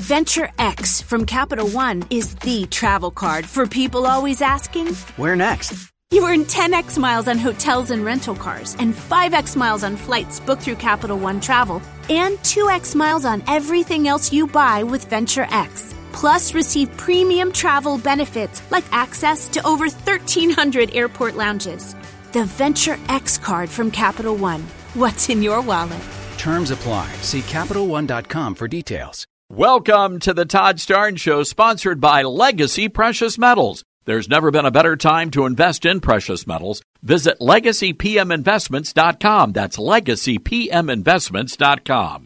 Venture X from Capital One is the travel card for people always asking, where next? You earn 10x miles on hotels and rental cars, and 5x miles on flights booked through Capital One Travel, and 2x miles on everything else you buy with Venture X. Plus, receive premium travel benefits like access to over 1,300 airport lounges. The Venture X card from Capital One. What's in your wallet? Terms apply. See CapitalOne.com for details. Welcome to the Todd Starnes Show, sponsored by Legacy Precious Metals. There's never been a better time to invest in precious metals. Visit LegacyPMInvestments.com. That's LegacyPMInvestments.com.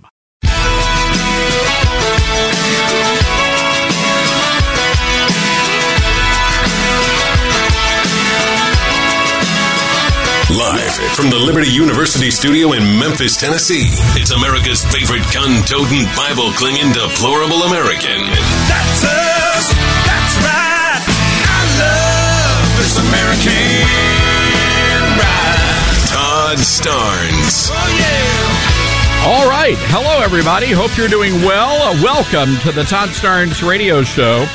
Live from the Liberty University studio in Memphis, Tennessee, it's America's favorite gun-toting, Bible-clinging, deplorable American. That's us. That's right. I love this American ride. Todd Starnes. Oh, yeah. All right. Hello, everybody. Hope you're doing well. Welcome to the Todd Starnes radio show.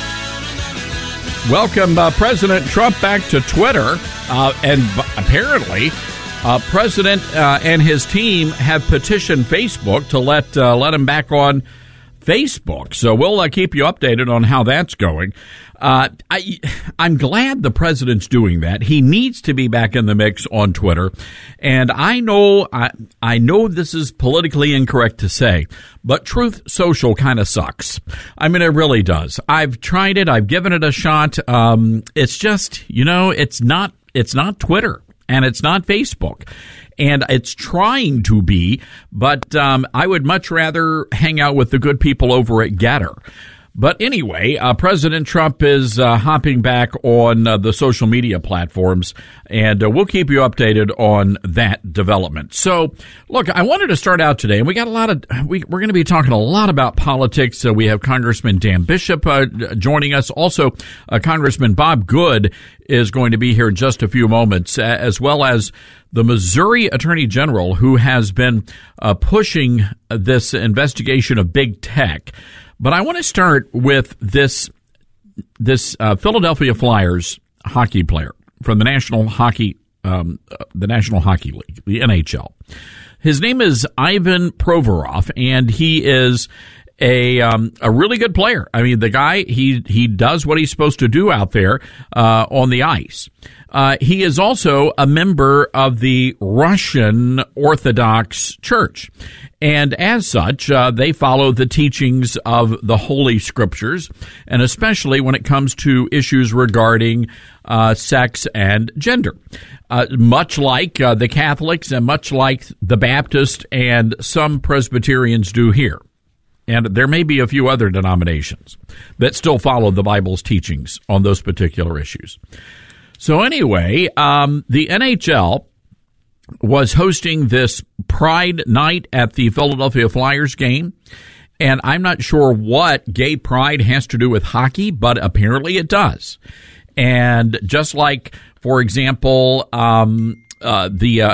Welcome President Trump back to Twitter. And apparently, President and his team have petitioned Facebook to let him back on Facebook. So we'll keep you updated on how that's going. I'm glad the president's doing that. He needs to be back in the mix on Twitter. And I know this is politically incorrect to say, but Truth Social kind of sucks. I mean, it really does. I've tried it. I've given it a shot. It's just, it's not Twitter and it's not Facebook, and it's trying to be, but I would much rather hang out with the good people over at Getter. But anyway, President Trump is hopping back on the social media platforms, and we'll keep you updated on that development. So, look, I wanted to start out today, and we got we're going to be talking a lot about politics. We have Congressman Dan Bishop joining us. Also, Congressman Bob Good is going to be here in just a few moments, as well as the Missouri Attorney General, who has been pushing this investigation of big tech. But I want to start with this Philadelphia Flyers hockey player from the National Hockey League, the NHL. His name is Ivan Provorov, and he is a really good player. I mean, the guy, he does what he's supposed to do out there on the ice. He is also a member of the Russian Orthodox Church. And as such, they follow the teachings of the Holy Scriptures, and especially when it comes to issues regarding sex and gender. Much like the Catholics and much like the Baptists and some Presbyterians do here. And there may be a few other denominations that still follow the Bible's teachings on those particular issues. So anyway, the NHL was hosting this Pride Night at the Philadelphia Flyers game. And I'm not sure what gay pride has to do with hockey, but apparently it does. And just like, for example, we have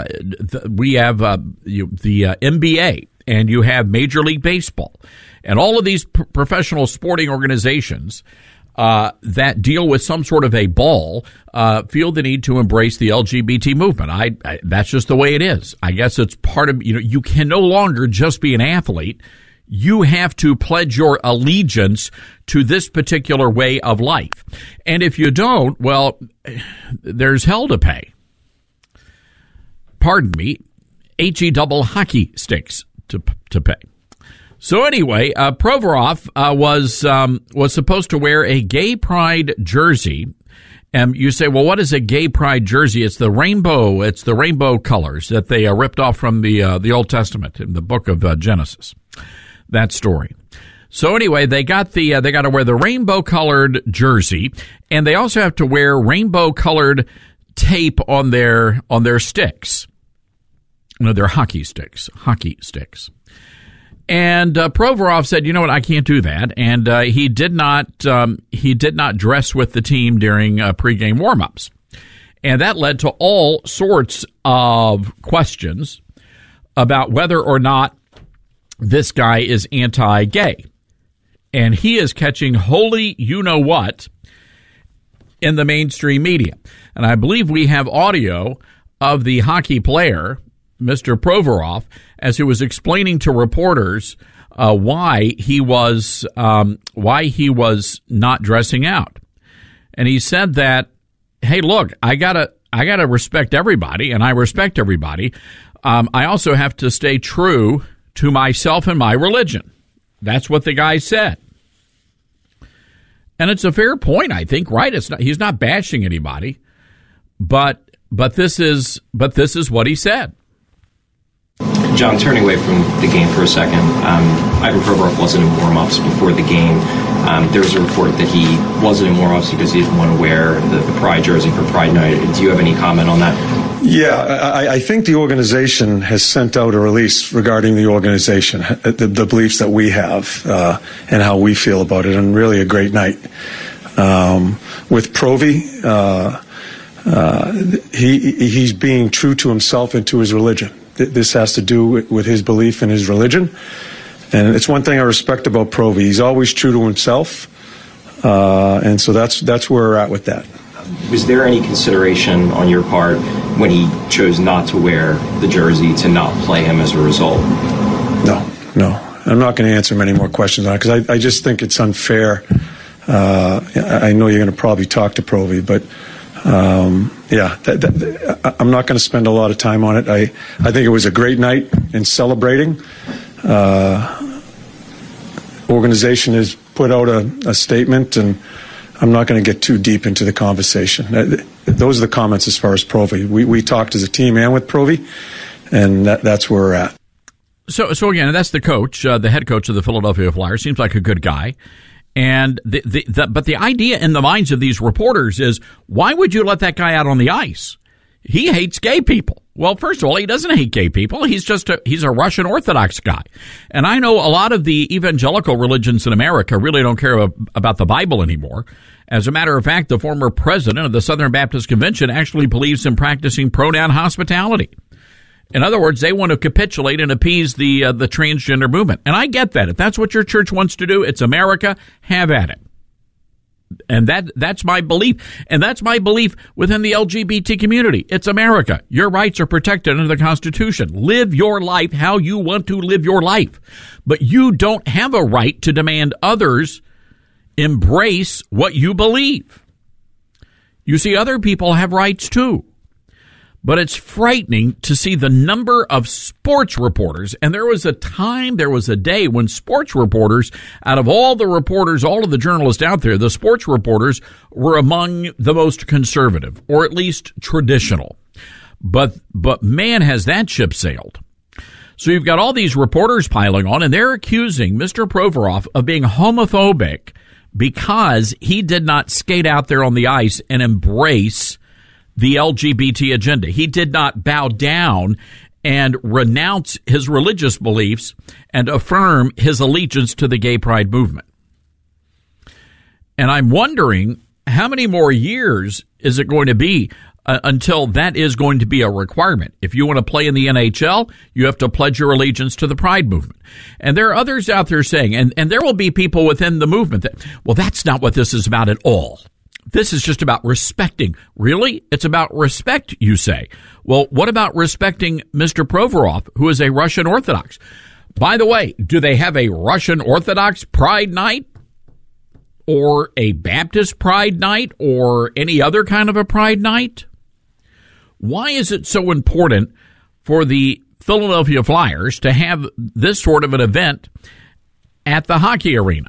the NBA, and you have Major League Baseball, and all of these professional sporting organizations that deal with some sort of a ball feel the need to embrace the LGBT movement. That's just the way it is. I guess it's part of, you can no longer just be an athlete. You have to pledge your allegiance to this particular way of life. And if you don't, well, there's hell to pay. Pardon me, HE double hockey sticks to pay. So anyway, Provorov was supposed to wear a gay pride jersey. And you say, well, what is a gay pride jersey? It's the rainbow. It's the rainbow colors that they ripped off from the Old Testament in the book of Genesis. That story. So anyway, they got to wear the rainbow colored jersey, and they also have to wear rainbow colored tape on their sticks. Their hockey sticks. And Provorov said, "You know what? I can't do that." And he did not dress with the team during pregame warmups, and that led to all sorts of questions about whether or not this guy is anti-gay. and he is catching holy you-know-what in the mainstream media. And I believe we have audio of the hockey player, Mr. Provorov, as he was explaining to reporters why he was not dressing out. And he said that, hey, look, I gotta respect everybody, and I respect everybody. I also have to stay true to myself and my religion. That's what the guy said. And it's a fair point, I think, right? He's not bashing anybody, but this is what he said. John, turning away from the game for a second, Ivan Provorov wasn't in warm-ups before the game. There's a report that he wasn't in warm-ups because he didn't want to wear the Pride jersey for Pride Night. Do you have any comment on that? Yeah, I think the organization has sent out a release regarding the organization, the beliefs that we have and how we feel about it, and really a great night. With Provi, he's being true to himself and to his religion. This has to do with his belief in his religion. And it's one thing I respect about Provi. He's always true to himself. And so that's where we're at with that. Was there any consideration on your part when he chose not to wear the jersey to not play him as a result? No. I'm not going to answer many more questions on it because I just think it's unfair. I know you're going to probably talk to Provi, but I'm not going to spend a lot of time on it. I think it was a great night in celebrating. Organization has put out a statement, and I'm not going to get too deep into the conversation. Those are the comments as far as Provi. We talked as a team and with Provi, and that's where we're at. So again, that's the coach, the head coach of the Philadelphia Flyers. Seems like a good guy. And but the idea in the minds of these reporters is, why would you let that guy out on the ice? He hates gay people. Well, first of all, he doesn't hate gay people. He's a Russian Orthodox guy. And I know a lot of the evangelical religions in America really don't care about the Bible anymore. As a matter of fact, the former president of the Southern Baptist Convention actually believes in practicing pronoun hospitality. In other words, they want to capitulate and appease the transgender movement. And I get that. If that's what your church wants to do, it's America, have at it. And that's my belief. And that's my belief within the LGBT community. It's America. Your rights are protected under the Constitution. Live your life how you want to live your life. But you don't have a right to demand others embrace what you believe. You see, other people have rights too. But it's frightening to see the number of sports reporters. And there was a day when sports reporters, out of all the reporters, all of the journalists out there, the sports reporters were among the most conservative, or at least traditional. But man, has that ship sailed. So you've got all these reporters piling on, and they're accusing Mr. Provorov of being homophobic because he did not skate out there on the ice and embrace the LGBT agenda. He did not bow down and renounce his religious beliefs and affirm his allegiance to the gay pride movement. And I'm wondering, how many more years is it going to be until that is going to be a requirement? If you want to play in the NHL, you have to pledge your allegiance to the pride movement. And there are others out there saying, and there will be people within the movement that, well, that's not what this is about at all. This is just about respecting. Really? It's about respect, you say. Well, what about respecting Mr. Provorov, who is a Russian Orthodox? By the way, do they have a Russian Orthodox Pride Night? Or a Baptist Pride Night? Or any other kind of a Pride Night? Why is it so important for the Philadelphia Flyers to have this sort of an event at the hockey arena?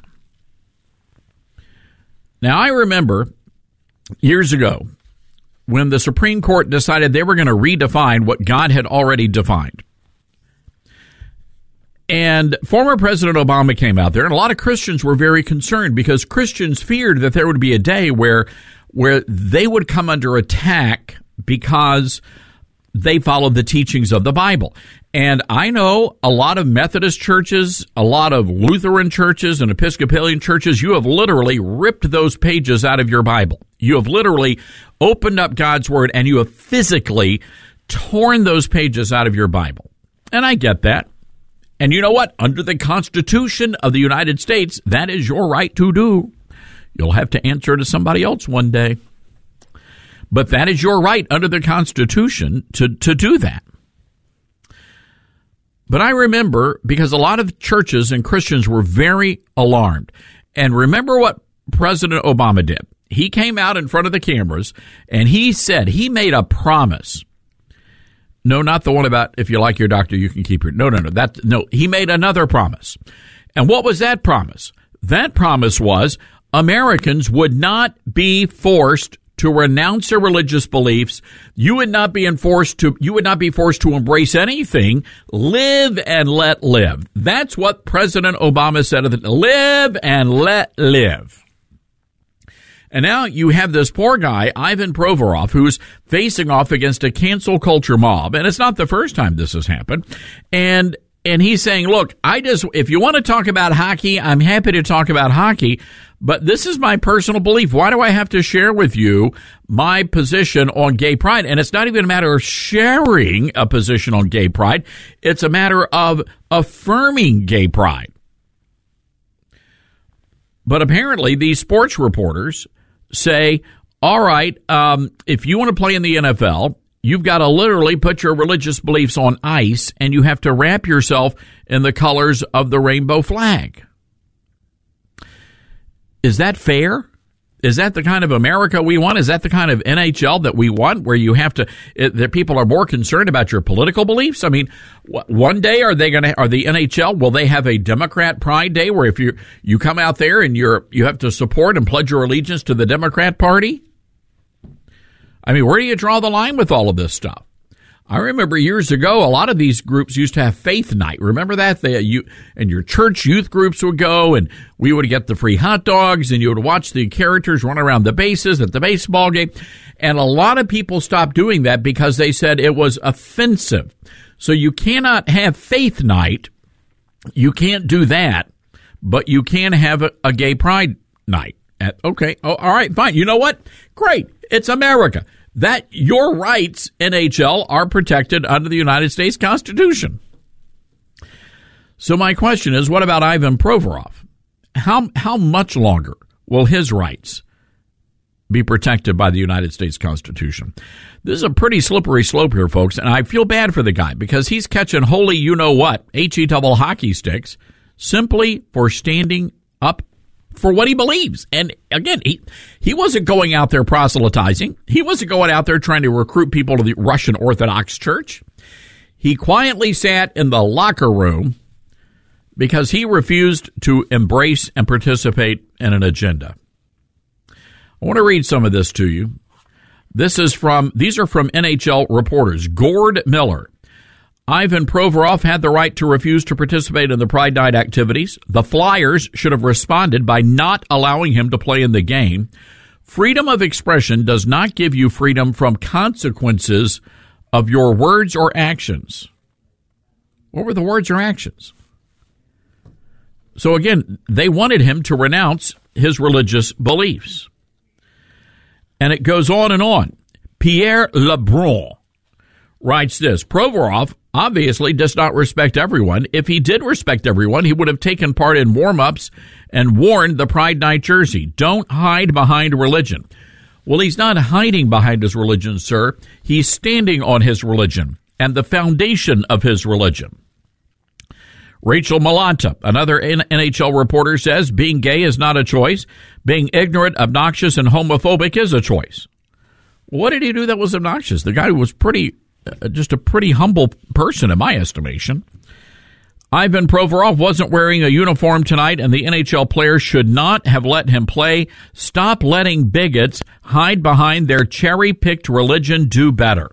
Now, I remember years ago when the Supreme Court decided they were going to redefine what God had already defined. And former President Obama came out there, and a lot of Christians were very concerned because Christians feared that there would be a day where they would come under attack because they followed the teachings of the Bible. And I know a lot of Methodist churches, a lot of Lutheran churches and Episcopalian churches, you have literally ripped those pages out of your Bible. You have literally opened up God's Word and you have physically torn those pages out of your Bible. And I get that. And you know what? Under the Constitution of the United States, that is your right to do. You'll have to answer to somebody else one day. But that is your right under the Constitution to do that. But I remember, because a lot of churches and Christians were very alarmed. And remember what President Obama did. He came out in front of the cameras and he said, he made a promise. No, not the one about if you like your doctor, you can keep your... No, he made another promise. And what was that promise? That promise was Americans would not be forced to renounce their religious beliefs. You would not be forced to embrace anything. Live and let live. That's what President Obama said. Live and let live. And now you have this poor guy, Ivan Provorov, who's facing off against a cancel culture mob. And it's not the first time this has happened. And he's saying, look, if you want to talk about hockey, I'm happy to talk about hockey. But this is my personal belief. Why do I have to share with you my position on gay pride? And it's not even a matter of sharing a position on gay pride. It's a matter of affirming gay pride. But apparently these sports reporters say, all right, if you want to play in the NFL, you've got to literally put your religious beliefs on ice and you have to wrap yourself in the colors of the rainbow flag. Is that fair? Is that the kind of America we want? Is that the kind of NHL that we want, where you have to, that people are more concerned about your political beliefs? I mean, one day are the NHL, will they have a Democrat Pride Day where if you come out there and you have to support and pledge your allegiance to the Democrat Party? I mean, where do you draw the line with all of this stuff? I remember years ago, a lot of these groups used to have faith night. Remember that? And your church youth groups would go, and we would get the free hot dogs, and you would watch the characters run around the bases at the baseball game. And a lot of people stopped doing that because they said it was offensive. So you cannot have faith night. You can't do that, but you can have a gay pride night. Okay. Oh, all right, fine. You know what? Great. It's America. That your rights, NHL, are protected under the United States Constitution. So my question is, what about Ivan Provorov? How much longer will his rights be protected by the United States Constitution? This is a pretty slippery slope here, folks, and I feel bad for the guy because he's catching holy you-know-what, H-E-double hockey sticks, simply for standing up for what he believes. And again, he wasn't going out there proselytizing. He wasn't going out there trying to recruit people to the Russian Orthodox Church. He quietly sat in the locker room because he refused to embrace and participate in an agenda. I want to read some of this to you. These are from NHL reporters. Gord Miller. Ivan Provorov had the right to refuse to participate in the Pride Night activities. The Flyers should have responded by not allowing him to play in the game. Freedom of expression does not give you freedom from consequences of your words or actions. What were the words or actions? So again, they wanted him to renounce his religious beliefs. And it goes on and on. Pierre Lebrun writes this: Provorov obviously does not respect everyone. If he did respect everyone, he would have taken part in warm-ups and worn the Pride Night jersey. Don't hide behind religion. Well, he's not hiding behind his religion, sir. He's standing on his religion and the foundation of his religion. Rachel Malanta, another NHL reporter, says being gay is not a choice. Being ignorant, obnoxious, and homophobic is a choice. What did he do that was obnoxious? The guy was just a pretty humble person in my estimation. Ivan Provorov wasn't wearing a uniform tonight, and the NHL players should not have let him play. Stop letting bigots hide behind their cherry-picked religion. Do better.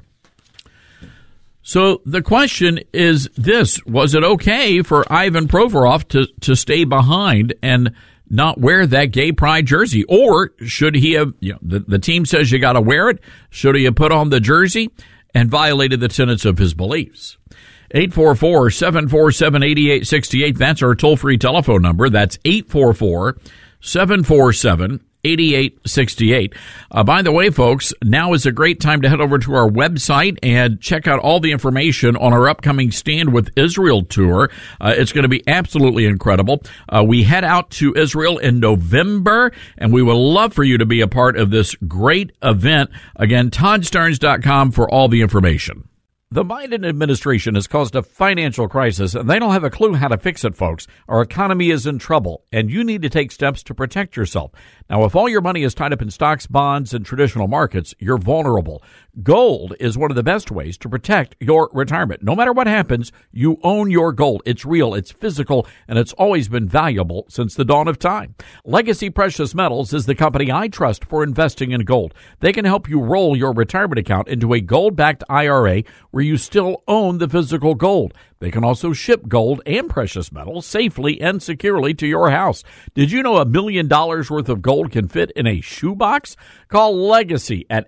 So the question is this: was it okay for Ivan Provorov to stay behind and not wear that gay pride jersey? Or should he have, the team says you got to wear it. Should he have put on the jersey and violated the tenets of his beliefs? 844-747-8868. That's our toll-free telephone number. That's 844-747-8868. 8868. By the way, folks, now is a great time to head over to our website and check out all the information on our upcoming Stand with Israel tour. It's going to be absolutely incredible. We head out to Israel in November, and we would love for you to be a part of this great event. Again, ToddStarnes.com for all the information. The Biden administration has caused a financial crisis, and they don't have a clue how to fix it, folks. Our economy is in trouble, and you need to take steps to protect yourself. Now, if all your money is tied up in stocks, bonds, and traditional markets, you're vulnerable. Gold is one of the best ways to protect your retirement. No matter what happens, you own your gold. It's real, it's physical, and it's always been valuable since the dawn of time. Legacy Precious Metals is the company I trust for investing in gold. They can help you roll your retirement account into a gold-backed IRA where you still own the physical gold. They can also ship gold and precious metals safely and securely to your house. Did you know $1 million worth of gold can fit in a shoebox? Call Legacy at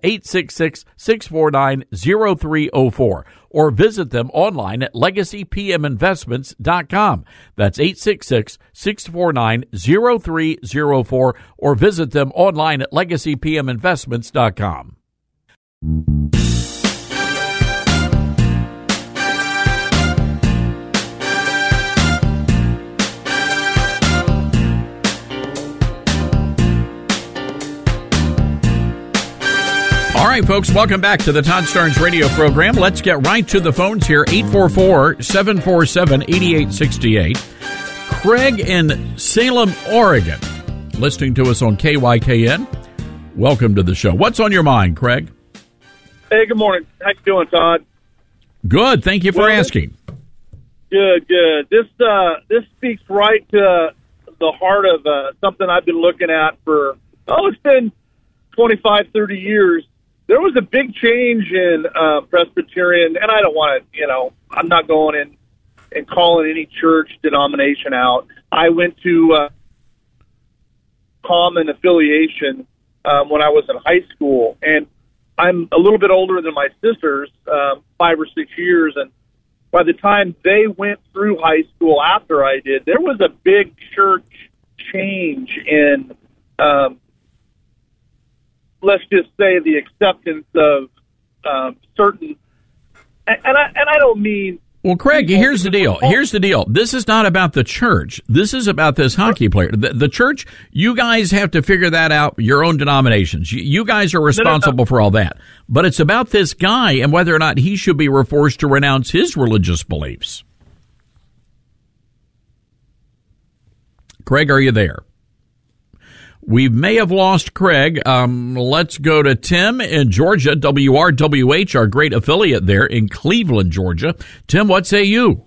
866-649-0304 or visit them online at legacypminvestments.com. That's 866-649-0304 or visit them online at legacypminvestments.com. All right, folks, welcome back to the Todd Starnes radio program. Let's get right to the phones here, 844-747-8868. Craig in Salem, Oregon, listening to us on KYKN. Welcome to the show. What's on your mind, Craig? Hey, good morning. How you doing, Todd? Good. Thank you for asking. Good. This speaks right to the heart of something I've been looking at for, it's been 25, 30 years. There was a big change in Presbyterian, and I don't want to, I'm not going in and calling any church denomination out. I went to common affiliation when I was in high school, and I'm a little bit older than my sisters, 5 or 6 years, and by the time they went through high school after I did, there was a big church change in let's just say the acceptance of certain, and I don't mean. Well, Craig, here's the deal. This is not about the church. This is about this hockey player. The church, you guys have to figure that out, your own denominations. You guys are responsible for all that. But it's about this guy and whether or not he should be forced to renounce his religious beliefs. Craig, are you there? We may have lost Craig. Let's go to Tim in Georgia, WRWH, our great affiliate there in Cleveland, Georgia. Tim, what say you?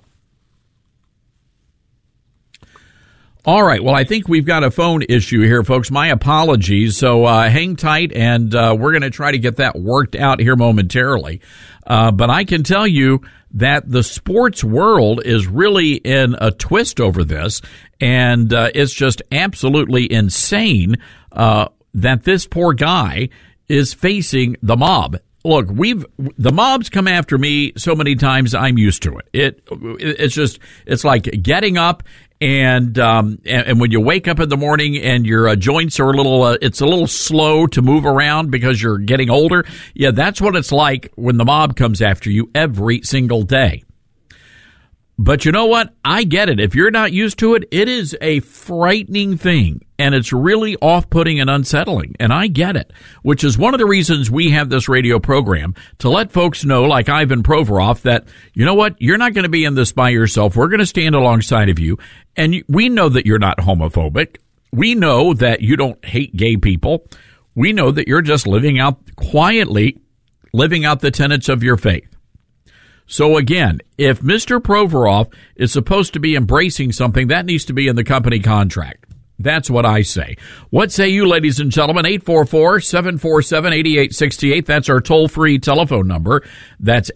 All right. Well, I think we've got a phone issue here, folks. My apologies. So hang tight, and we're going to try to get that worked out here momentarily. But I can tell you that the sports world is really in a twist over this, and it's just absolutely insane that this poor guy is facing the mob. Look, the mob's come after me so many times, I'm used to it. It's like getting up and when you wake up in the morning and your joints are it's a little slow to move around because you're getting older. Yeah, that's what it's like when the mob comes after you every single day. But you know what? I get it. If you're not used to it, it is a frightening thing, and it's really off-putting and unsettling, and I get it, which is one of the reasons we have this radio program, to let folks know, like Ivan Provorov, that, you know what, you're not going to be in this by yourself. We're going to stand alongside of you, and we know that you're not homophobic. We know that you don't hate gay people. We know that you're just quietly living out the tenets of your faith. So again, if Mr. Provorov is supposed to be embracing something, that needs to be in the company contract. That's what I say. What say you, ladies and gentlemen? 844-747-8868. That's our toll-free telephone number. That's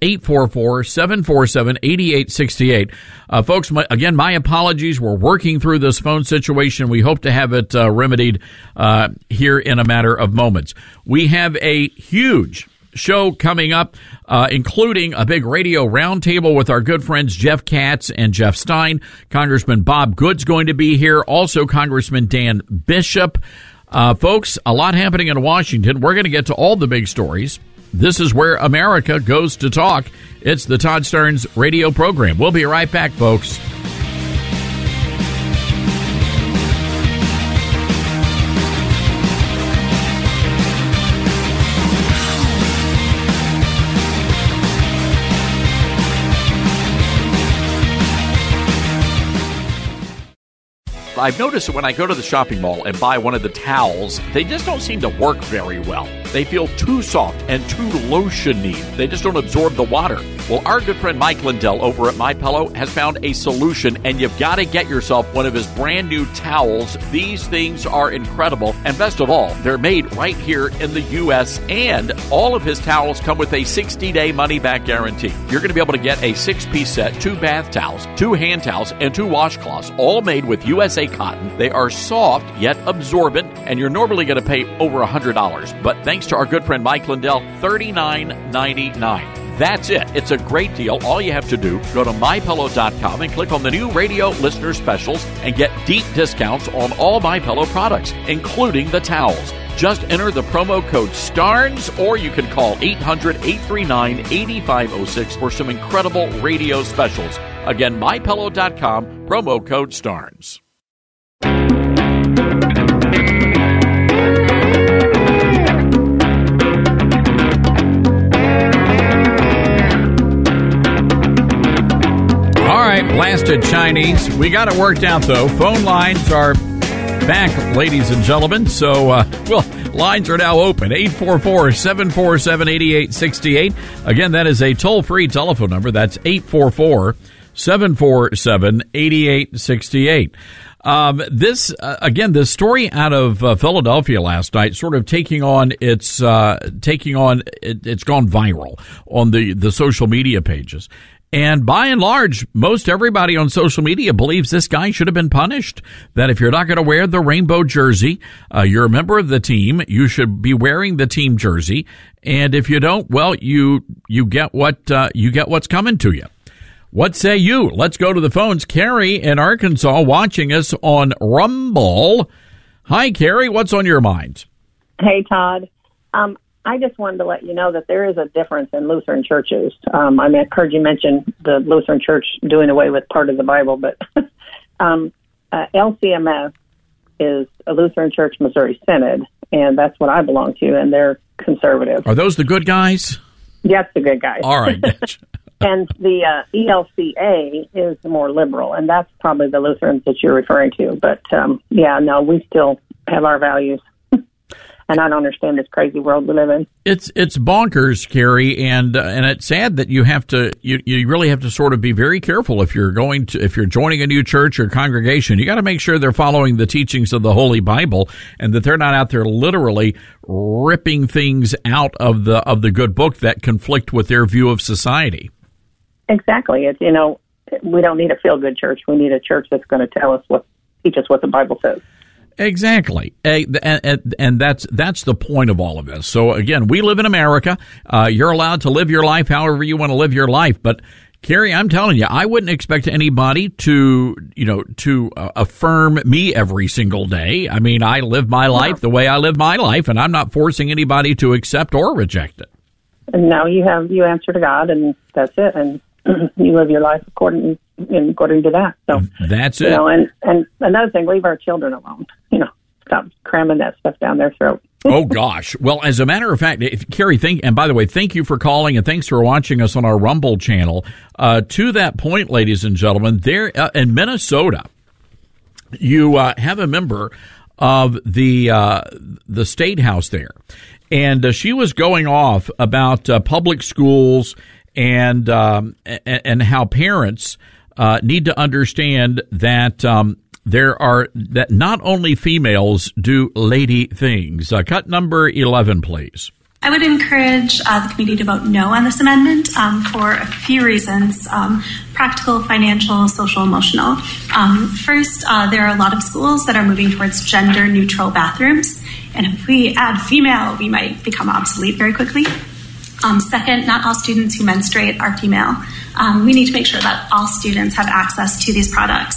844-747-8868. Folks, again, my apologies. We're working through this phone situation. We hope to have it remedied here in a matter of moments. We have a huge show coming up, including a big radio roundtable with our good friends Jeff Katz and Jeff Stein. Congressman Bob Good's going to be here. Also, Congressman Dan Bishop. Folks, a lot happening in Washington. We're going to get to all the big stories. This is where America goes to talk. It's the Todd Starnes radio program. We'll be right back, folks. I've noticed that when I go to the shopping mall and buy one of the towels, they just don't seem to work very well. They feel too soft and too lotiony. They just don't absorb the water. Well, our good friend Mike Lindell over at MyPillow has found a solution, and you've got to get yourself one of his brand new towels. These things are incredible, and best of all, they're made right here in the U.S., and all of his towels come with a 60-day money-back guarantee. You're going to be able to get a 6-piece set, 2 bath towels, 2 hand towels, and 2 washcloths, all made with USA cotton. They are soft yet absorbent, and you're normally going to pay over $100. But thanks to our good friend Mike Lindell, $39.99. That's it. It's a great deal. All you have to do, go to MyPillow.com and click on the new radio listener specials and get deep discounts on all MyPillow products, including the towels. Just enter the promo code STARNS, or you can call 800-839-8506 for some incredible radio specials. Again, MyPillow.com, promo code STARNS. Blasted Chinese. We got it worked out, though. Phone lines are back, ladies and gentlemen. So, lines are now open. 844-747-8868. Again, that is a toll-free telephone number. That's 844-747-8868. This story out of Philadelphia last night, sort of it's gone viral on the social media pages. And by and large, most everybody on social media believes this guy should have been punished. That if you're not going to wear the rainbow jersey, you're a member of the team, you should be wearing the team jersey. And if you don't, well, you get what's coming to you. What say you? Let's go to the phones. Carrie in Arkansas watching us on Rumble. Hi, Carrie. What's on your mind? Hey, Todd. I just wanted to let you know that there is a difference in Lutheran churches. I heard you mention the Lutheran Church doing away with part of the Bible, but LCMS is a Lutheran Church Missouri Synod, and that's what I belong to, and they're conservative. Are those the good guys? Yes, the good guys. All right. And the ELCA is more liberal, and that's probably the Lutherans that you're referring to. But, we still have our values. And I don't understand this crazy world we live in. It's bonkers, Carrie, and it's sad that you really have to sort of be very careful if you're joining a new church or congregation. You got to make sure they're following the teachings of the Holy Bible, and that they're not out there literally ripping things out of the good book that conflict with their view of society. Exactly. It's we don't need a feel good church. We need a church that's going to teach us what the Bible says. Exactly. And that's the point of all of this. So again, we live in America. You're allowed to live your life however you want to live your life. But Carrie, I'm telling you, I wouldn't expect anybody to affirm me every single day. I mean, I live my life the way I live my life, and I'm not forcing anybody to accept or reject it. No, you answer to God, and that's it. And you live your life according to that. So that's it. And another thing, leave our children alone. Stop cramming that stuff down their throat. Oh gosh. Well, as a matter of fact, Carrie, and by the way, thank you for calling and thanks for watching us on our Rumble channel. To that point, ladies and gentlemen, there in Minnesota, you have a member of the state house there, and she was going off about public schools and how parents need to understand that that not only females do lady things. Cut number 11, please. I would encourage the committee to vote no on this amendment for a few reasons: practical, financial, social, emotional. First, there are a lot of schools that are moving towards gender-neutral bathrooms, and if we add female, we might become obsolete very quickly. Second, not all students who menstruate are female. We need to make sure that all students have access to these products.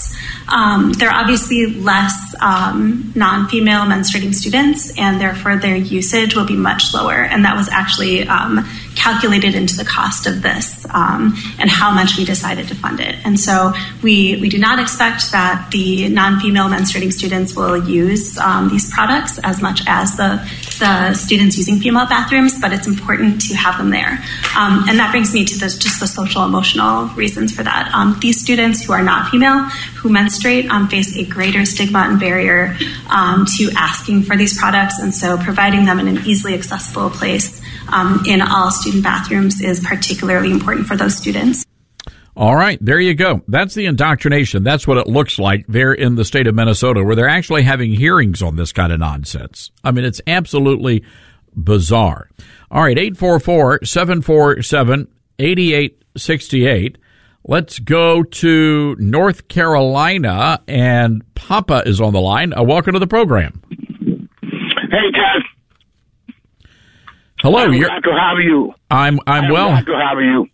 There are obviously less non-female menstruating students, and therefore their usage will be much lower. And that was actually calculated into the cost of this and how much we decided to fund it. And so we do not expect that the non-female menstruating students will use these products as much as the students using female bathrooms, but it's important to have them there. And that brings me to just the social emotional reasons for that. These students who are not female, who menstruate, face a greater stigma and barrier to asking for these products. And so providing them in an easily accessible place in all student bathrooms is particularly important for those students. All right, there you go. That's the indoctrination. That's what it looks like there in the state of Minnesota, where they're actually having hearings on this kind of nonsense. I mean, it's absolutely bizarre. All right, 844-747-8868. Let's go to North Carolina, and Papa is on the line. Welcome to the program. Hey, Todd. Hello. I'm glad to have you. I'm well. Glad to have you.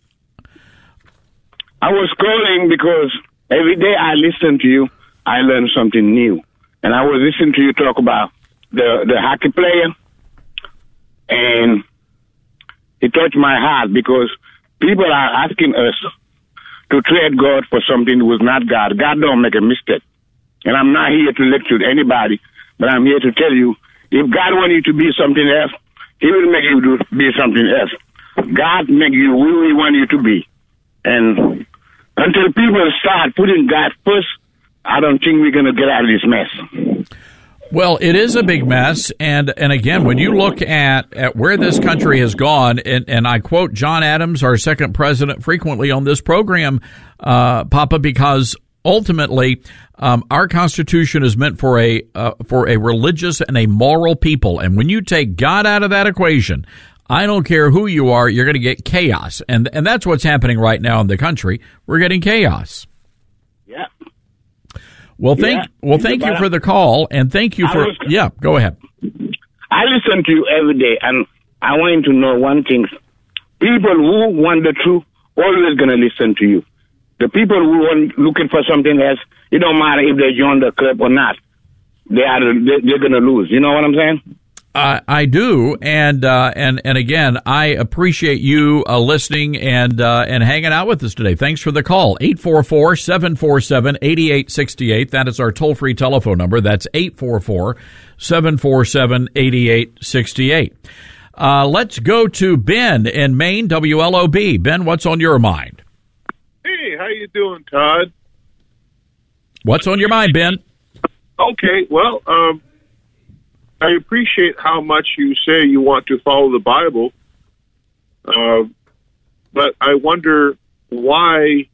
I was calling because every day I listen to you, I learn something new. And I was listening to you talk about the hockey player, and it touched my heart because people are asking us to trade God for something that was not God. God don't make a mistake. And I'm not here to lecture anybody, but I'm here to tell you, if God wants you to be something else, He will make you be something else. God make you who He want you to be. And until people start putting God first, I don't think we're going to get out of this mess. Well, it is a big mess, and again, when you look at where this country has gone, and I quote John Adams, our second president, frequently on this program, Papa, because ultimately our Constitution is meant for a religious and a moral people, and when you take God out of that equation, I don't care who you are, you're going to get chaos, and that's what's happening right now in the country. We're getting chaos. Yeah. Well, thank you for the call, and thank you for go ahead. I listen to you every day, and I want to know one thing. People who want the truth always going to listen to you. The people who are looking for something else, it don't matter if they join the club or not. They're going to lose. You know what I'm saying? I do, and again, I appreciate you listening and hanging out with us today. Thanks for the call. 844-747-8868. That is our toll-free telephone number. That's 844-747-8868. Let's go to Ben in Maine, WLOB. Ben, what's on your mind? Hey, how you doing, Todd? What's on your mind, Ben? Okay, well, I appreciate how much you say you want to follow the Bible, but I wonder why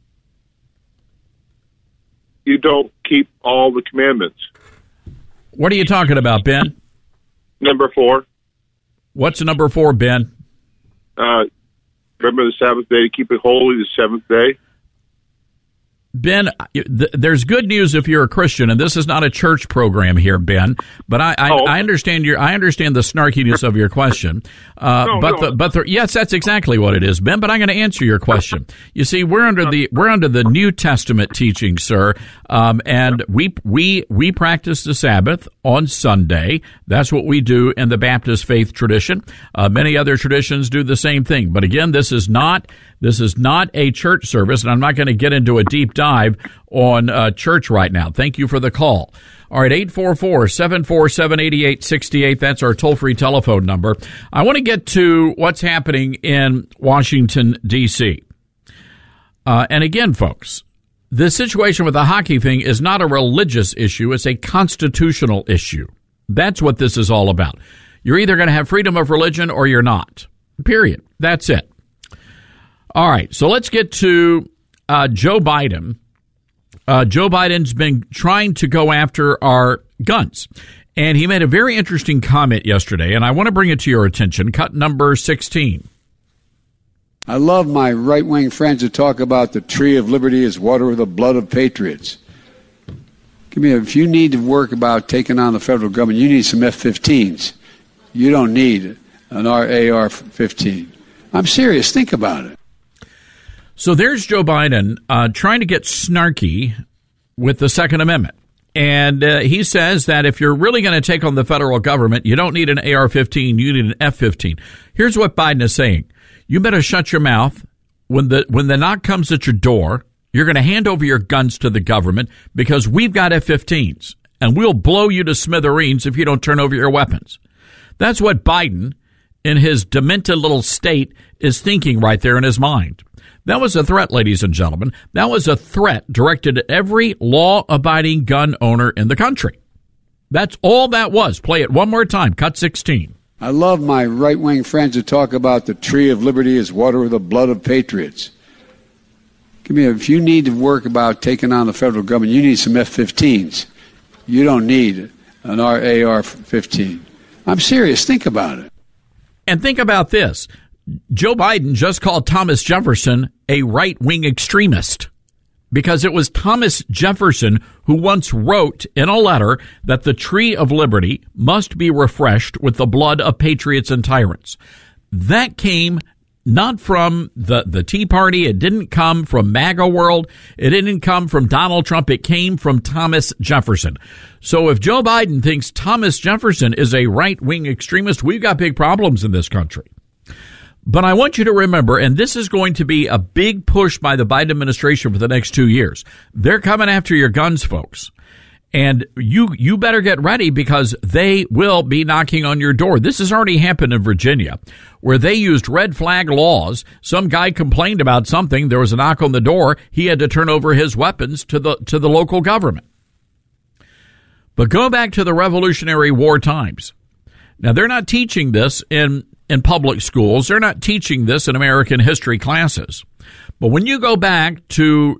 you don't keep all the commandments. What are you talking about, Ben? Number 4. What's number 4, Ben? Remember the Sabbath day, to keep it holy, the seventh day. Ben, there's good news if you're a Christian, and this is not a church program here, Ben. But I understand I understand the snarkiness of your question. Yes, that's exactly what it is, Ben. But I'm going to answer your question. You see, we're under the New Testament teaching, sir, and we practice the Sabbath on Sunday. That's what we do in the Baptist faith tradition. Many other traditions do the same thing. But again, this is not a church service, and I'm not going to get into a deep dive on church right now. Thank you for the call. All right, 844-747-8868. That's our toll-free telephone number. I want to get to what's happening in Washington, D.C. And again, folks, the situation with the hockey thing is not a religious issue. It's a constitutional issue. That's what this is all about. You're either going to have freedom of religion or you're not. Period. That's it. All right, so let's get to Joe Biden. Joe Biden's been trying to go after our guns, and he made a very interesting comment yesterday, and I want to bring it to your attention. Cut number 16. I love my right-wing friends who talk about the tree of liberty is water with the blood of patriots. If you need to work about taking on the federal government, you need some F-15s. You don't need an AR-15. I'm serious. Think about it. So there's Joe Biden trying to get snarky with the Second Amendment. And he says that if you're really going to take on the federal government, you don't need an AR-15, you need an F-15. Here's what Biden is saying. You better shut your mouth. When the knock comes at your door, you're going to hand over your guns to the government because we've got F-15s, and we'll blow you to smithereens if you don't turn over your weapons. That's what Biden, in his demented little state, is thinking right there in his mind. That was a threat, ladies and gentlemen. That was a threat directed at every law-abiding gun owner in the country. That's all that was. Play it one more time. Cut 16. I love my right-wing friends who talk about the tree of liberty is water with the blood of patriots. If you need to work about taking on the federal government, you need some F-15s. You don't need an AR-15. I'm serious. Think about it. And think about this. Joe Biden just called Thomas Jefferson a right-wing extremist because it was Thomas Jefferson who once wrote in a letter that the tree of liberty must be refreshed with the blood of patriots and tyrants. That came not from the Tea Party. It didn't come from MAGA world. It didn't come from Donald Trump. It came from Thomas Jefferson. So if Joe Biden thinks Thomas Jefferson is a right-wing extremist, we've got big problems in this country. But I want you to remember, and this is going to be a big push by the Biden administration for the next 2 years. They're coming after your guns, folks. And you better get ready because they will be knocking on your door. This has already happened in Virginia, where they used red flag laws. Some guy complained about something. There was a knock on the door. He had to turn over his weapons to the local government. But go back to the Revolutionary War times. Now, they're not teaching this in public schools. They're not teaching this in American history classes. But when you go back to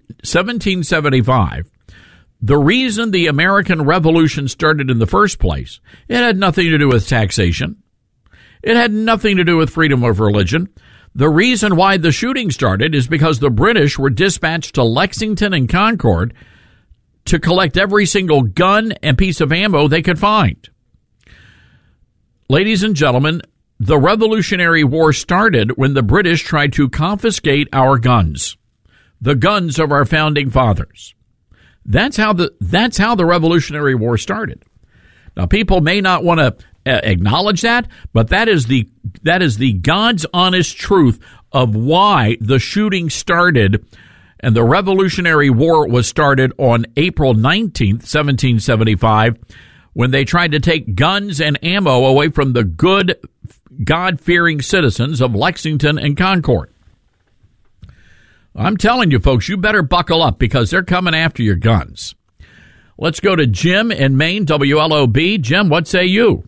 1775, the reason the American Revolution started in the first place, it had nothing to do with taxation. It had nothing to do with freedom of religion. The reason why the shooting started is because the British were dispatched to Lexington and Concord to collect every single gun and piece of ammo they could find. Ladies and gentlemen, the Revolutionary War started when the British tried to confiscate our guns, the guns of our founding fathers. That's how the Revolutionary War started. Now, people may not want to acknowledge that, but that is the God's honest truth of why the shooting started. And the Revolutionary War was started on April 19th, 1775, when they tried to take guns and ammo away from the good, God-fearing citizens of Lexington and Concord. I'm telling you, folks, you better buckle up because they're coming after your guns. Let's go to Jim in Maine, WLOB. Jim, what say you?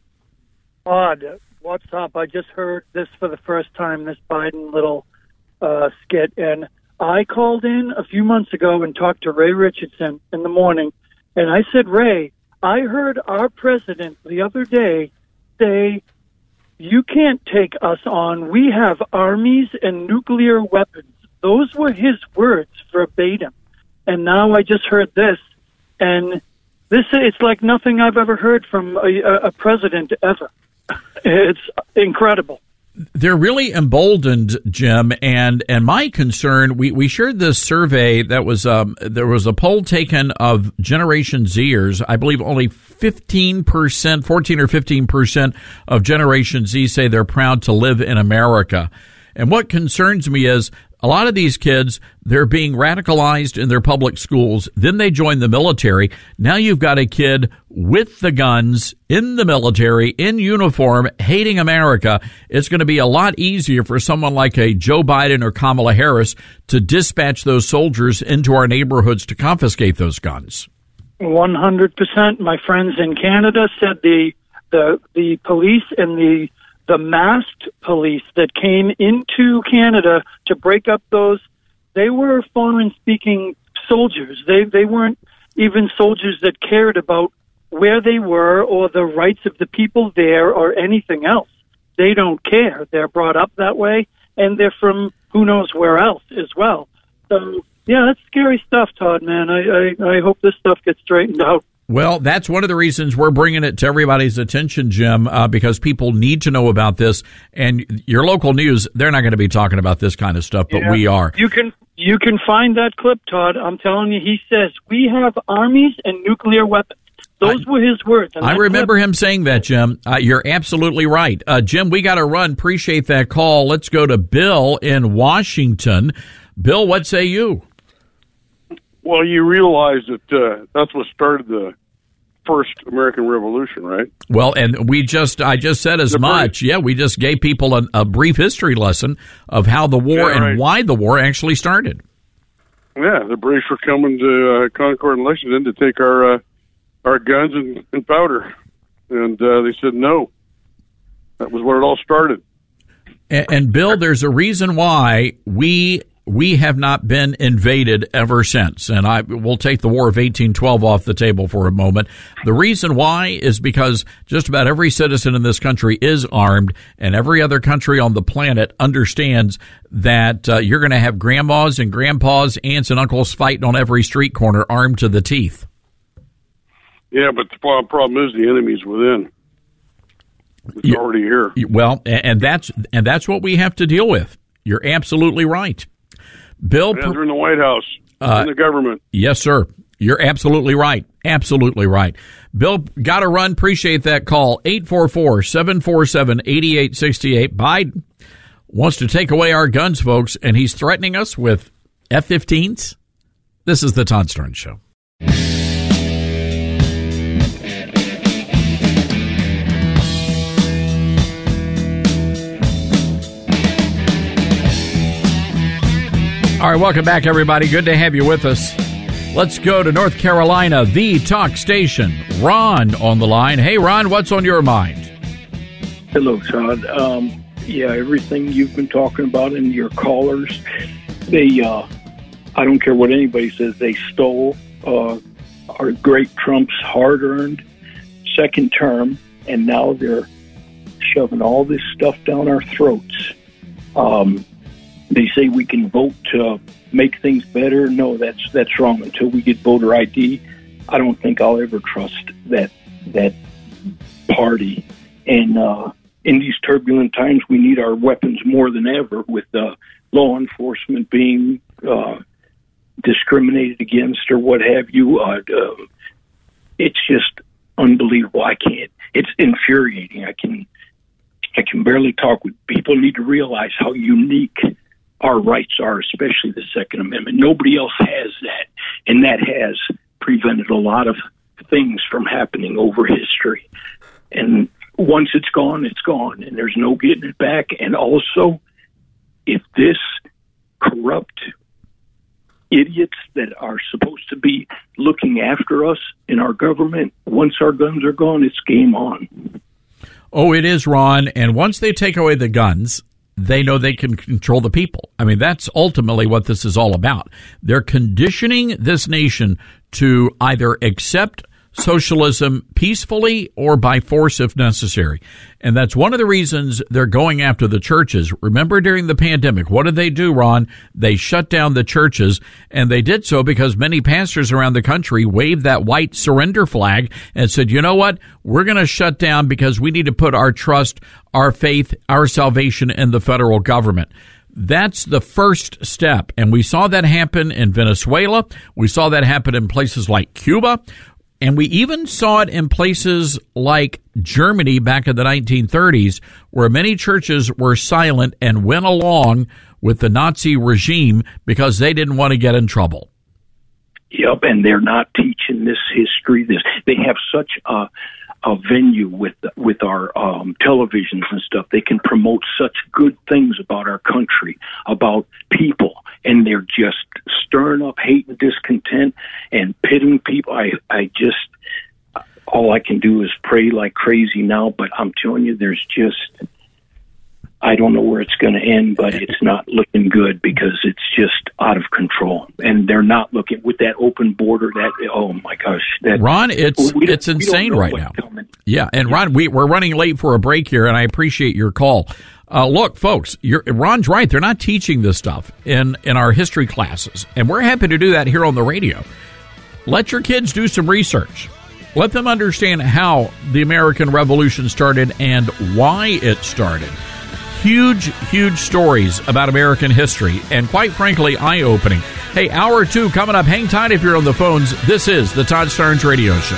Todd, what's up? I just heard this for the first time, this Biden little skit, and I called in a few months ago and talked to Ray Richardson in the morning, and I said, Ray, I heard our president the other day say, you can't take us on. We have armies and nuclear weapons. Those were his words verbatim. And now I just heard this, and it's like nothing I've ever heard from a president ever. It's incredible. They're really emboldened, Jim, and my concern, we shared this survey that was, there was a poll taken of Generation Zers. I believe only 15%, 14 or 15% of Generation Z say they're proud to live in America. And what concerns me is a lot of these kids, they're being radicalized in their public schools. Then they join the military. Now you've got a kid with the guns in the military, in uniform, hating America. It's going to be a lot easier for someone like a Joe Biden or Kamala Harris to dispatch those soldiers into our neighborhoods to confiscate those guns. 100%. My friends in Canada said the police and the masked police that came into Canada to break up those, they were foreign-speaking soldiers. They weren't even soldiers that cared about where they were or the rights of the people there or anything else. They don't care. They're brought up that way, and they're from who knows where else as well. So, yeah, that's scary stuff, Todd, man. I hope this stuff gets straightened out. Well, that's one of the reasons we're bringing it to everybody's attention, Jim, because people need to know about this. And your local news, they're not going to be talking about this kind of stuff, but we are. You can You can find that clip, Todd. I'm telling you, he says, we have armies and nuclear weapons. Those were his words. I remember him saying that, Jim. You're absolutely right. Jim, we got to run. Appreciate that call. Let's go to Bill in Washington. Bill, what say you? Well, you realize that that's what started the first American Revolution, right? Well, and I just said as much. Yeah, we just gave people a brief history lesson of how the war and why the war actually started. Yeah, the British were coming to Concord and Lexington to take our guns and powder, and they said no. That was where it all started. And Bill, there's a reason why we have not been invaded ever since. And we'll take the War of 1812 off the table for a moment. The reason why is because just about every citizen in this country is armed, and every other country on the planet understands that you're going to have grandmas and grandpas, aunts and uncles fighting on every street corner armed to the teeth. Yeah, but the problem is the enemy's within. It's already here. Well, and that's what we have to deal with. You're absolutely right. Bill, they're in the White House, in the government. Yes, sir. You're absolutely right. Absolutely right. Bill, got to run. Appreciate that call. 844-747-8868. Biden wants to take away our guns, folks, and he's threatening us with F-15s. This is the Todd Starnes Show. All right, welcome back, everybody. Good to have you with us. Let's go to North Carolina, the talk station. Ron on the line. Hey, Ron, what's on your mind? Hello, Todd. Everything you've been talking about and your callers, I don't care what anybody says, they stole our great Trump's hard-earned second term, and now they're shoving all this stuff down our throats. They say we can vote to make things better. No, that's wrong. Until we get voter ID, I don't think I'll ever trust that party. And in these turbulent times, we need our weapons more than ever, with law enforcement being discriminated against or what have you. It's just unbelievable. It's infuriating. I can barely talk. People need to realize how unique our rights are, especially the Second Amendment. Nobody else has that, and that has prevented a lot of things from happening over history. And once it's gone, and there's no getting it back. And also, if this corrupt idiots that are supposed to be looking after us in our government, once our guns are gone, it's game on. Oh, it is, Ron. And once they take away the guns, they know they can control the people. I mean, that's ultimately what this is all about. They're conditioning this nation to either accept socialism peacefully or by force if necessary. And that's one of the reasons they're going after the churches. Remember, during the pandemic, what did they do, Ron? They shut down the churches, and they did so because many pastors around the country waved that white surrender flag and said, you know what? We're going to shut down because we need to put our trust, our faith, our salvation in the federal government. That's the first step. And we saw that happen in Venezuela. We saw that happen in places like Cuba. And we even saw it in places like Germany back in the 1930s, where many churches were silent and went along with the Nazi regime because they didn't want to get in trouble. Yep, and they're not teaching this history. They have such a venue with our televisions and stuff. They can promote such good things about our country, about people, and they're just stirring up hate and discontent and pitting people. I just, all I can do is pray like crazy now, but I'm telling you, I don't know where it's going to end, but it's not looking good because it's just out of control. And they're not looking with that open border. Oh my gosh, Ron, it's insane right now. Coming. Yeah, and Ron, we're running late for a break here, and I appreciate your call. Look, folks, Ron's right. They're not teaching this stuff in our history classes, and we're happy to do that here on the radio. Let your kids do some research. Let them understand how the American Revolution started and why it started. huge stories about American history, and quite frankly, eye-opening. Hey, hour 2 coming up. Hang tight if you're on the phones. This is the Todd Starnes Radio Show.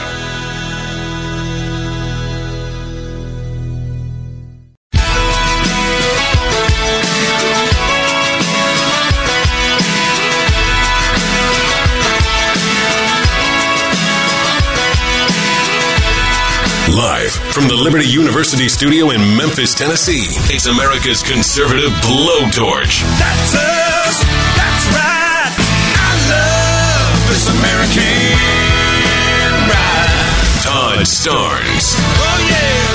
Live from the Liberty University studio in Memphis, Tennessee, it's America's conservative blowtorch. That's us. That's right. I love this American ride. Todd Starnes. Oh,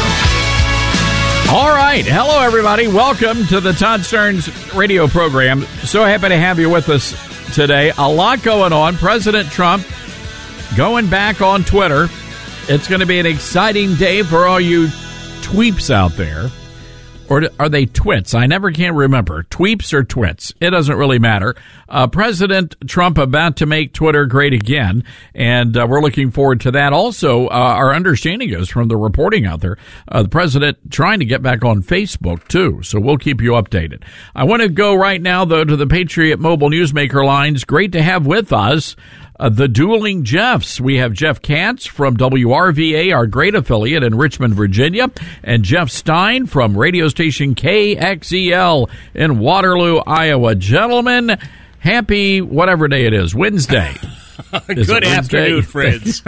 yeah. All right. Hello, everybody. Welcome to the Todd Starnes radio program. So happy to have you with us today. A lot going on. President Trump going back on Twitter. It's going to be an exciting day for all you tweeps out there. Or are they twits? I never can remember. Tweeps or twits? It doesn't really matter. President Trump about to make Twitter great again, and we're looking forward to that. Also, our understanding is from the reporting out there, the president trying to get back on Facebook, too. So we'll keep you updated. I want to go right now, though, to the Patriot Mobile Newsmaker lines. Great to have with us the dueling Jeffs. We have Jeff Katz from WRVA, our great affiliate in Richmond, Virginia, and Jeff Stein from radio station KXEL in Waterloo, Iowa. Gentlemen, happy whatever day it is, Wednesday. Good afternoon, friends.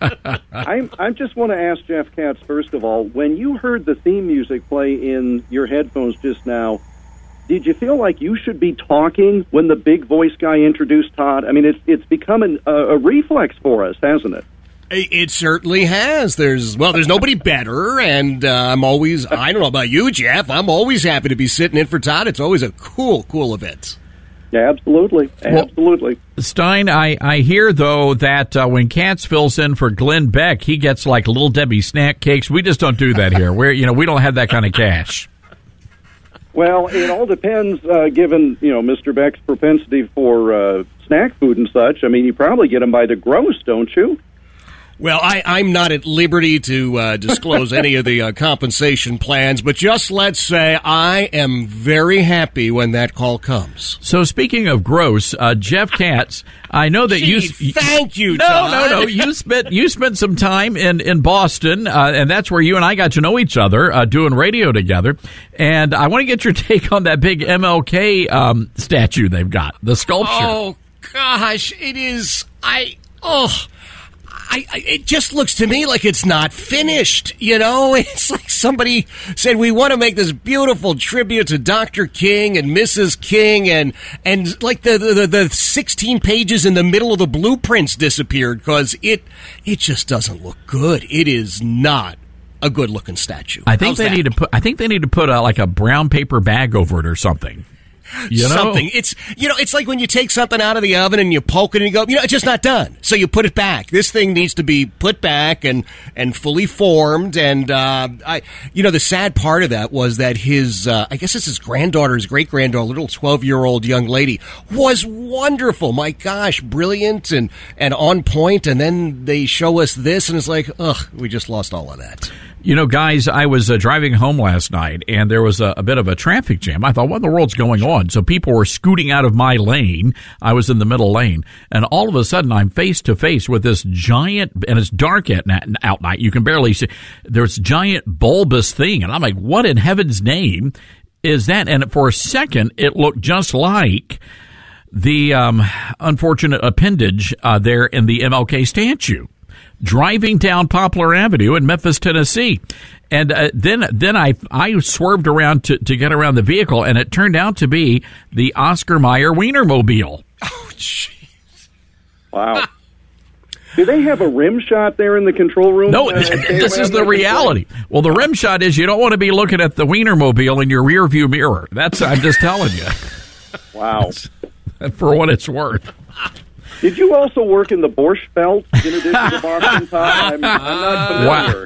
I just want to ask Jeff Katz, first of all, when you heard the theme music play in your headphones just now, did you feel like you should be talking when the big voice guy introduced Todd? I mean, it's become a reflex for us, hasn't it? It certainly has. There's nobody better, and I'm always, I don't know about you, Jeff, I'm always happy to be sitting in for Todd. It's always a cool event. Yeah, absolutely. Absolutely. Well, Stein, I hear, though, that when Katz fills in for Glenn Beck, he gets like Little Debbie snack cakes. We just don't do that here. We don't have that kind of cash. Well, it all depends, given, Mr. Beck's propensity for snack food and such. I mean, you probably get them by the gross, don't you? Well, I'm not at liberty to disclose any of the compensation plans, but just let's say I am very happy when that call comes. So speaking of gross, Jeff Katz, I know that thank you, No, Todd. no. You spent some time in Boston, and that's where you and I got to know each other, doing radio together. And I want to get your take on that big MLK statue they've got, the sculpture. Oh, gosh, it is. It just looks to me like it's not finished, It's like somebody said, we want to make this beautiful tribute to Dr. King and Mrs. King, and like the 16 pages in the middle of the blueprints disappeared because it just doesn't look good. It is not a good-looking statue. I think they need to put like a brown paper bag over it or something. Something. It's like when you take something out of the oven and you poke it and you go, it's just not done. So you put it back. This thing needs to be put back and fully formed. And, the sad part of that was that his, I guess it's his granddaughter's great-granddaughter, little 12-year-old young lady, was wonderful. My gosh, brilliant and on point. And then they show us this and it's like, we just lost all of that. Guys, I was driving home last night, and there was a bit of a traffic jam. I thought, what in the world's going on? So people were scooting out of my lane. I was in the middle lane. And all of a sudden, I'm face to face with this giant, and it's dark out night. You can barely see. There's giant bulbous thing. And I'm like, what in heaven's name is that? And for a second, it looked just like the unfortunate appendage there in the MLK statue, driving down Poplar Avenue in Memphis, Tennessee. And then I swerved around to get around the vehicle, and it turned out to be the Oscar Mayer Wienermobile. Oh, jeez. Wow. Do they have a rim shot there in the control room? No, this is the reality. Well, the rim shot is you don't want to be looking at the Wienermobile in your rear view mirror. I'm just telling you. Wow. For what it's worth. Did you also work in the Borscht Belt in addition to Boston, Todd? I'm not familiar.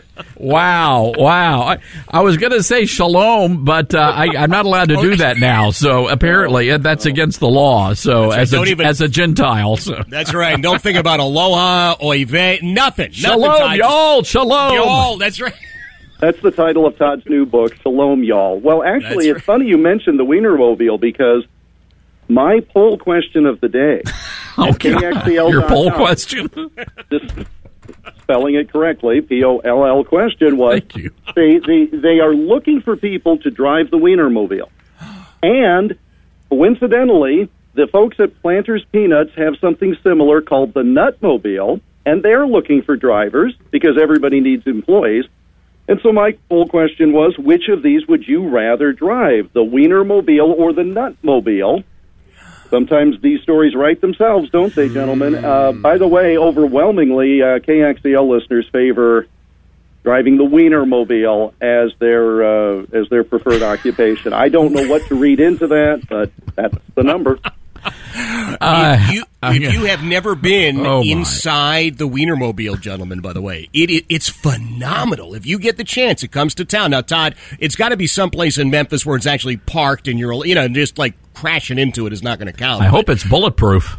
Wow. I was going to say shalom, but I'm not allowed to do that now. So apparently that's against the law. So as a Gentile. So. That's right. Don't think about aloha, oive, nothing. Shalom, y'all. Shalom. Y'all, that's right. That's the title of Todd's new book, Shalom, Y'all. Well, actually, it's funny you mentioned the Wienermobile because my poll question of the day at KXCL.com, your poll question? Just spelling it correctly, P-O-L-L question was, Thank you. They are looking for people to drive the Wienermobile. And coincidentally, the folks at Planters Peanuts have something similar called the Nutmobile, and they're looking for drivers because everybody needs employees. And so my poll question was, which of these would you rather drive, the Wienermobile or the Nutmobile? Sometimes these stories write themselves, don't they, gentlemen? By the way, overwhelmingly, KXCL listeners favor driving the Wienermobile as their preferred occupation. I don't know what to read into that, but that's the number. If you have never been inside the Wienermobile, gentlemen, by the way, it's phenomenal. If you get the chance, it comes to town. Now, Todd, it's got to be someplace in Memphis where it's actually parked and you're, just like crashing into it is not going to count. I hope it's bulletproof.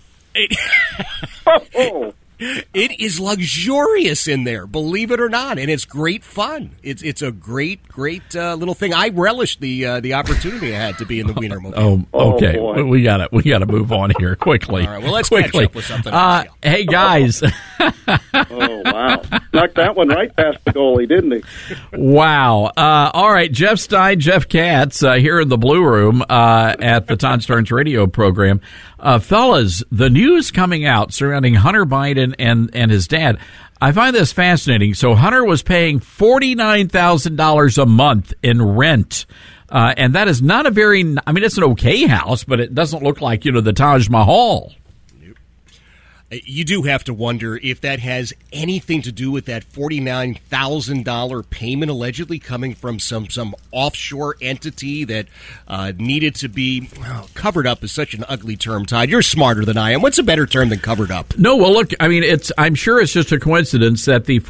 It is luxurious in there, believe it or not, and it's great fun. It's a great little thing. I relish the opportunity I had to be in the Wienermobile. Okay, we got it. We got to move on here quickly. All right, well, let's quickly. catch up with something else. Hey guys, oh wow, knocked that one right past the goalie, didn't he? Wow. All right, Jeff Stein, Jeff Katz here in the Blue Room at the Todd Starnes radio program. Fellas, the news coming out surrounding Hunter Biden and his dad, I find this fascinating. So Hunter was paying $49,000 a month in rent. And that is not it's an okay house, but it doesn't look like, the Taj Mahal. You do have to wonder if that has anything to do with that $49,000 payment allegedly coming from some offshore entity that needed to be covered up is such an ugly term, Todd. You're smarter than I am. What's a better term than covered up? No, well, look, I'm sure it's just a coincidence that the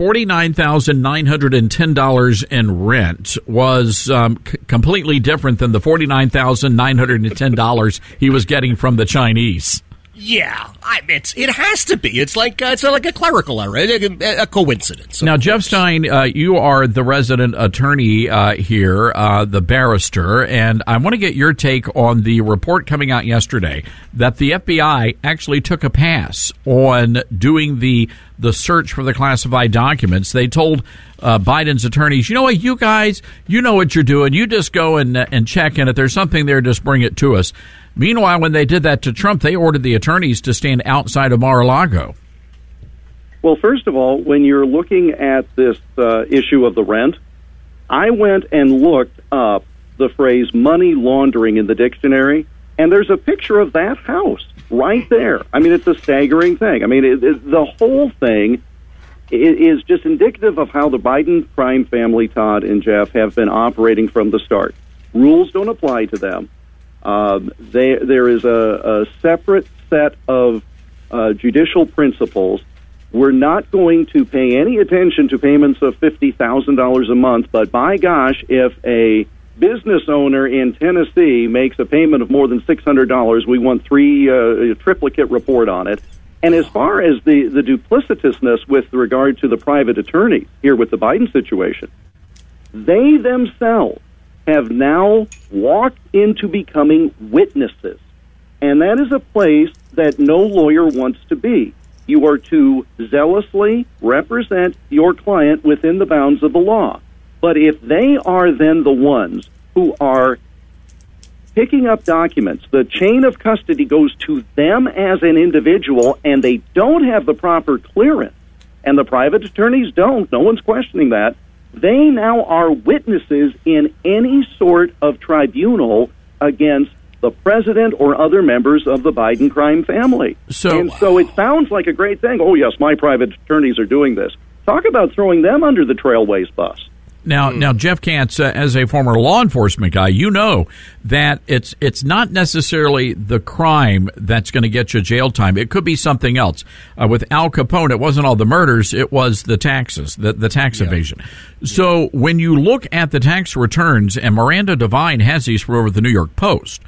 $49,910 in rent was completely different than the $49,910 he was getting from the Chinese. Yeah, it has to be. It's like a clerical error, a coincidence. Now, Jeff Stein, you are the resident attorney here, the barrister, and I want to get your take on the report coming out yesterday that the FBI actually took a pass on doing the search for the classified documents. They told Biden's attorneys, you know what, you guys, you know what you're doing. You just go and check, and if there's something there, just bring it to us. Meanwhile, when they did that to Trump, they ordered the attorneys to stand outside of Mar-a-Lago. Well, first of all, when you're looking at this issue of the rent, I went and looked up the phrase money laundering in the dictionary, and there's a picture of that house right there. It's a staggering thing. The whole thing is just indicative of how the Biden crime family, Todd and Jeff, have been operating from the start. Rules don't apply to them. There is a separate set of judicial principles. We're not going to pay any attention to payments of $50,000 a month, but by gosh, if a business owner in Tennessee makes a payment of more than $600, we want a triplicate report on it. And as far as the duplicitousness with regard to the private attorney here with the Biden situation, they themselves have now walked into becoming witnesses. And that is a place that no lawyer wants to be. You are to zealously represent your client within the bounds of the law. But if they are then the ones who are picking up documents, the chain of custody goes to them as an individual, and they don't have the proper clearance, and the private attorneys don't, no one's questioning that, they now are witnesses in any sort of tribunal against the president or other members of the Biden crime family. So it sounds like a great thing. Oh, yes, my private attorneys are doing this. Talk about throwing them under the Trailways bus. Now, Jeff Katz, as a former law enforcement guy, you know that it's not necessarily the crime that's going to get you jail time. It could be something else. With Al Capone, it wasn't all the murders; it was the taxes, the tax evasion. So when you look at the tax returns, and Miranda Devine has these for over the New York Post.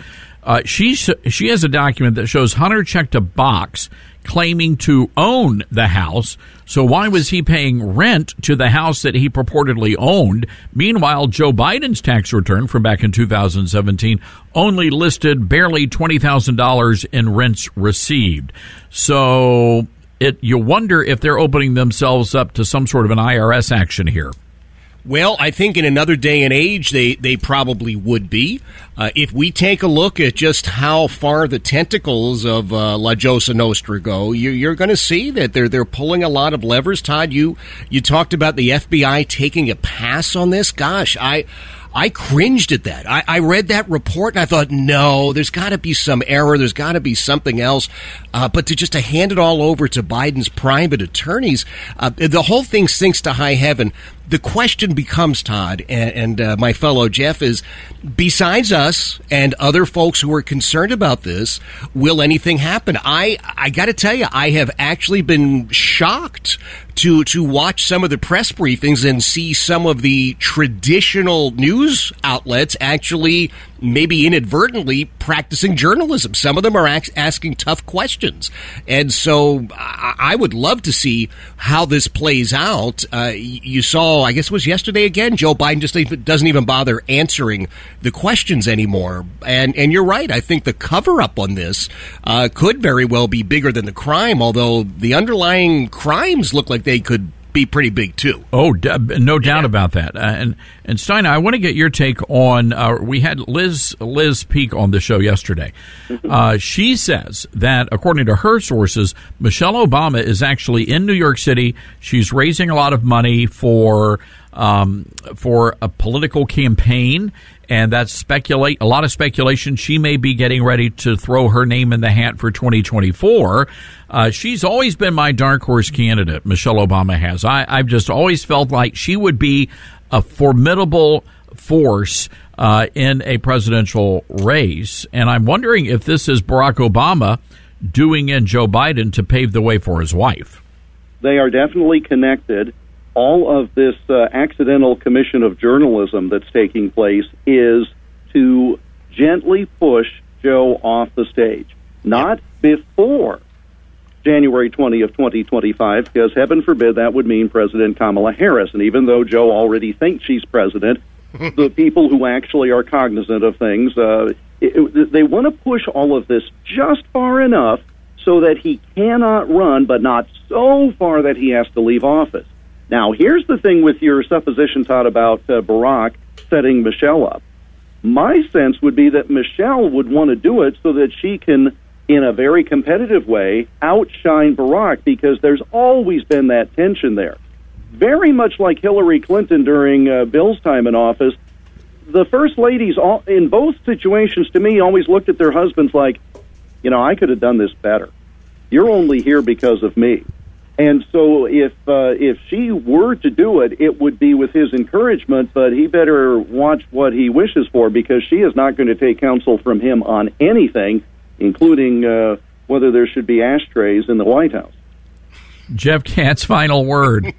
She has a document that shows Hunter checked a box claiming to own the house. So why was he paying rent to the house that he purportedly owned? Meanwhile, Joe Biden's tax return from back in 2017 only listed barely $20,000 in rents received. So you wonder if they're opening themselves up to some sort of an IRS action here. Well, I think in another day and age, they probably would be. If we take a look at just how far the tentacles of La Cosa Nostra go, you're going to see that they're pulling a lot of levers. Todd, you talked about the FBI taking a pass on this. Gosh, I cringed at that. I read that report and I thought, no, there's got to be some error. There's got to be something else. But to hand it all over to Biden's private attorneys, the whole thing sinks to high heaven. The question becomes, Todd, and my fellow Jeff, is besides us and other folks who are concerned about this, will anything happen? I got to tell you, I have actually been shocked to watch some of the press briefings and see some of the traditional news outlets actually maybe inadvertently practicing journalism. Some of them are asking tough questions. And so I would love to see how this plays out. You saw, I guess it was yesterday again, Joe Biden just doesn't even bother answering the questions anymore. And you're right. I think the cover-up on this could very well be bigger than the crime, although the underlying crimes look like they could be pretty big too. Oh, no doubt about that. And Stein, I want to get your take on. We had Liz Peek on the show yesterday. She says that according to her sources, Michelle Obama is actually in New York City. She's raising a lot of money for a political campaign. And that's a lot of speculation. She may be getting ready to throw her name in the hat for 2024. She's always been my dark horse candidate, Michelle Obama has. I've just always felt like she would be a formidable force in a presidential race. And I'm wondering if this is Barack Obama doing in Joe Biden to pave the way for his wife. They are definitely connected. All of this accidental commission of journalism that's taking place is to gently push Joe off the stage. Not before January 20 of 2025, because heaven forbid that would mean President Kamala Harris. And even though Joe already thinks she's president, the people who actually are cognizant of things, they want to push all of this just far enough so that he cannot run, but not so far that he has to leave office. Now, here's the thing with your supposition, Todd, about Barack setting Michelle up. My sense would be that Michelle would want to do it so that she can, in a very competitive way, outshine Barack, because there's always been that tension there. Very much like Hillary Clinton during Bill's time in office, the first ladies in both situations, to me, always looked at their husbands like, I could have done this better. You're only here because of me. And so if she were to do it, it would be with his encouragement, but he better watch what he wishes for, because she is not going to take counsel from him on anything, including whether there should be ashtrays in the White House. Jeff Katz, final word.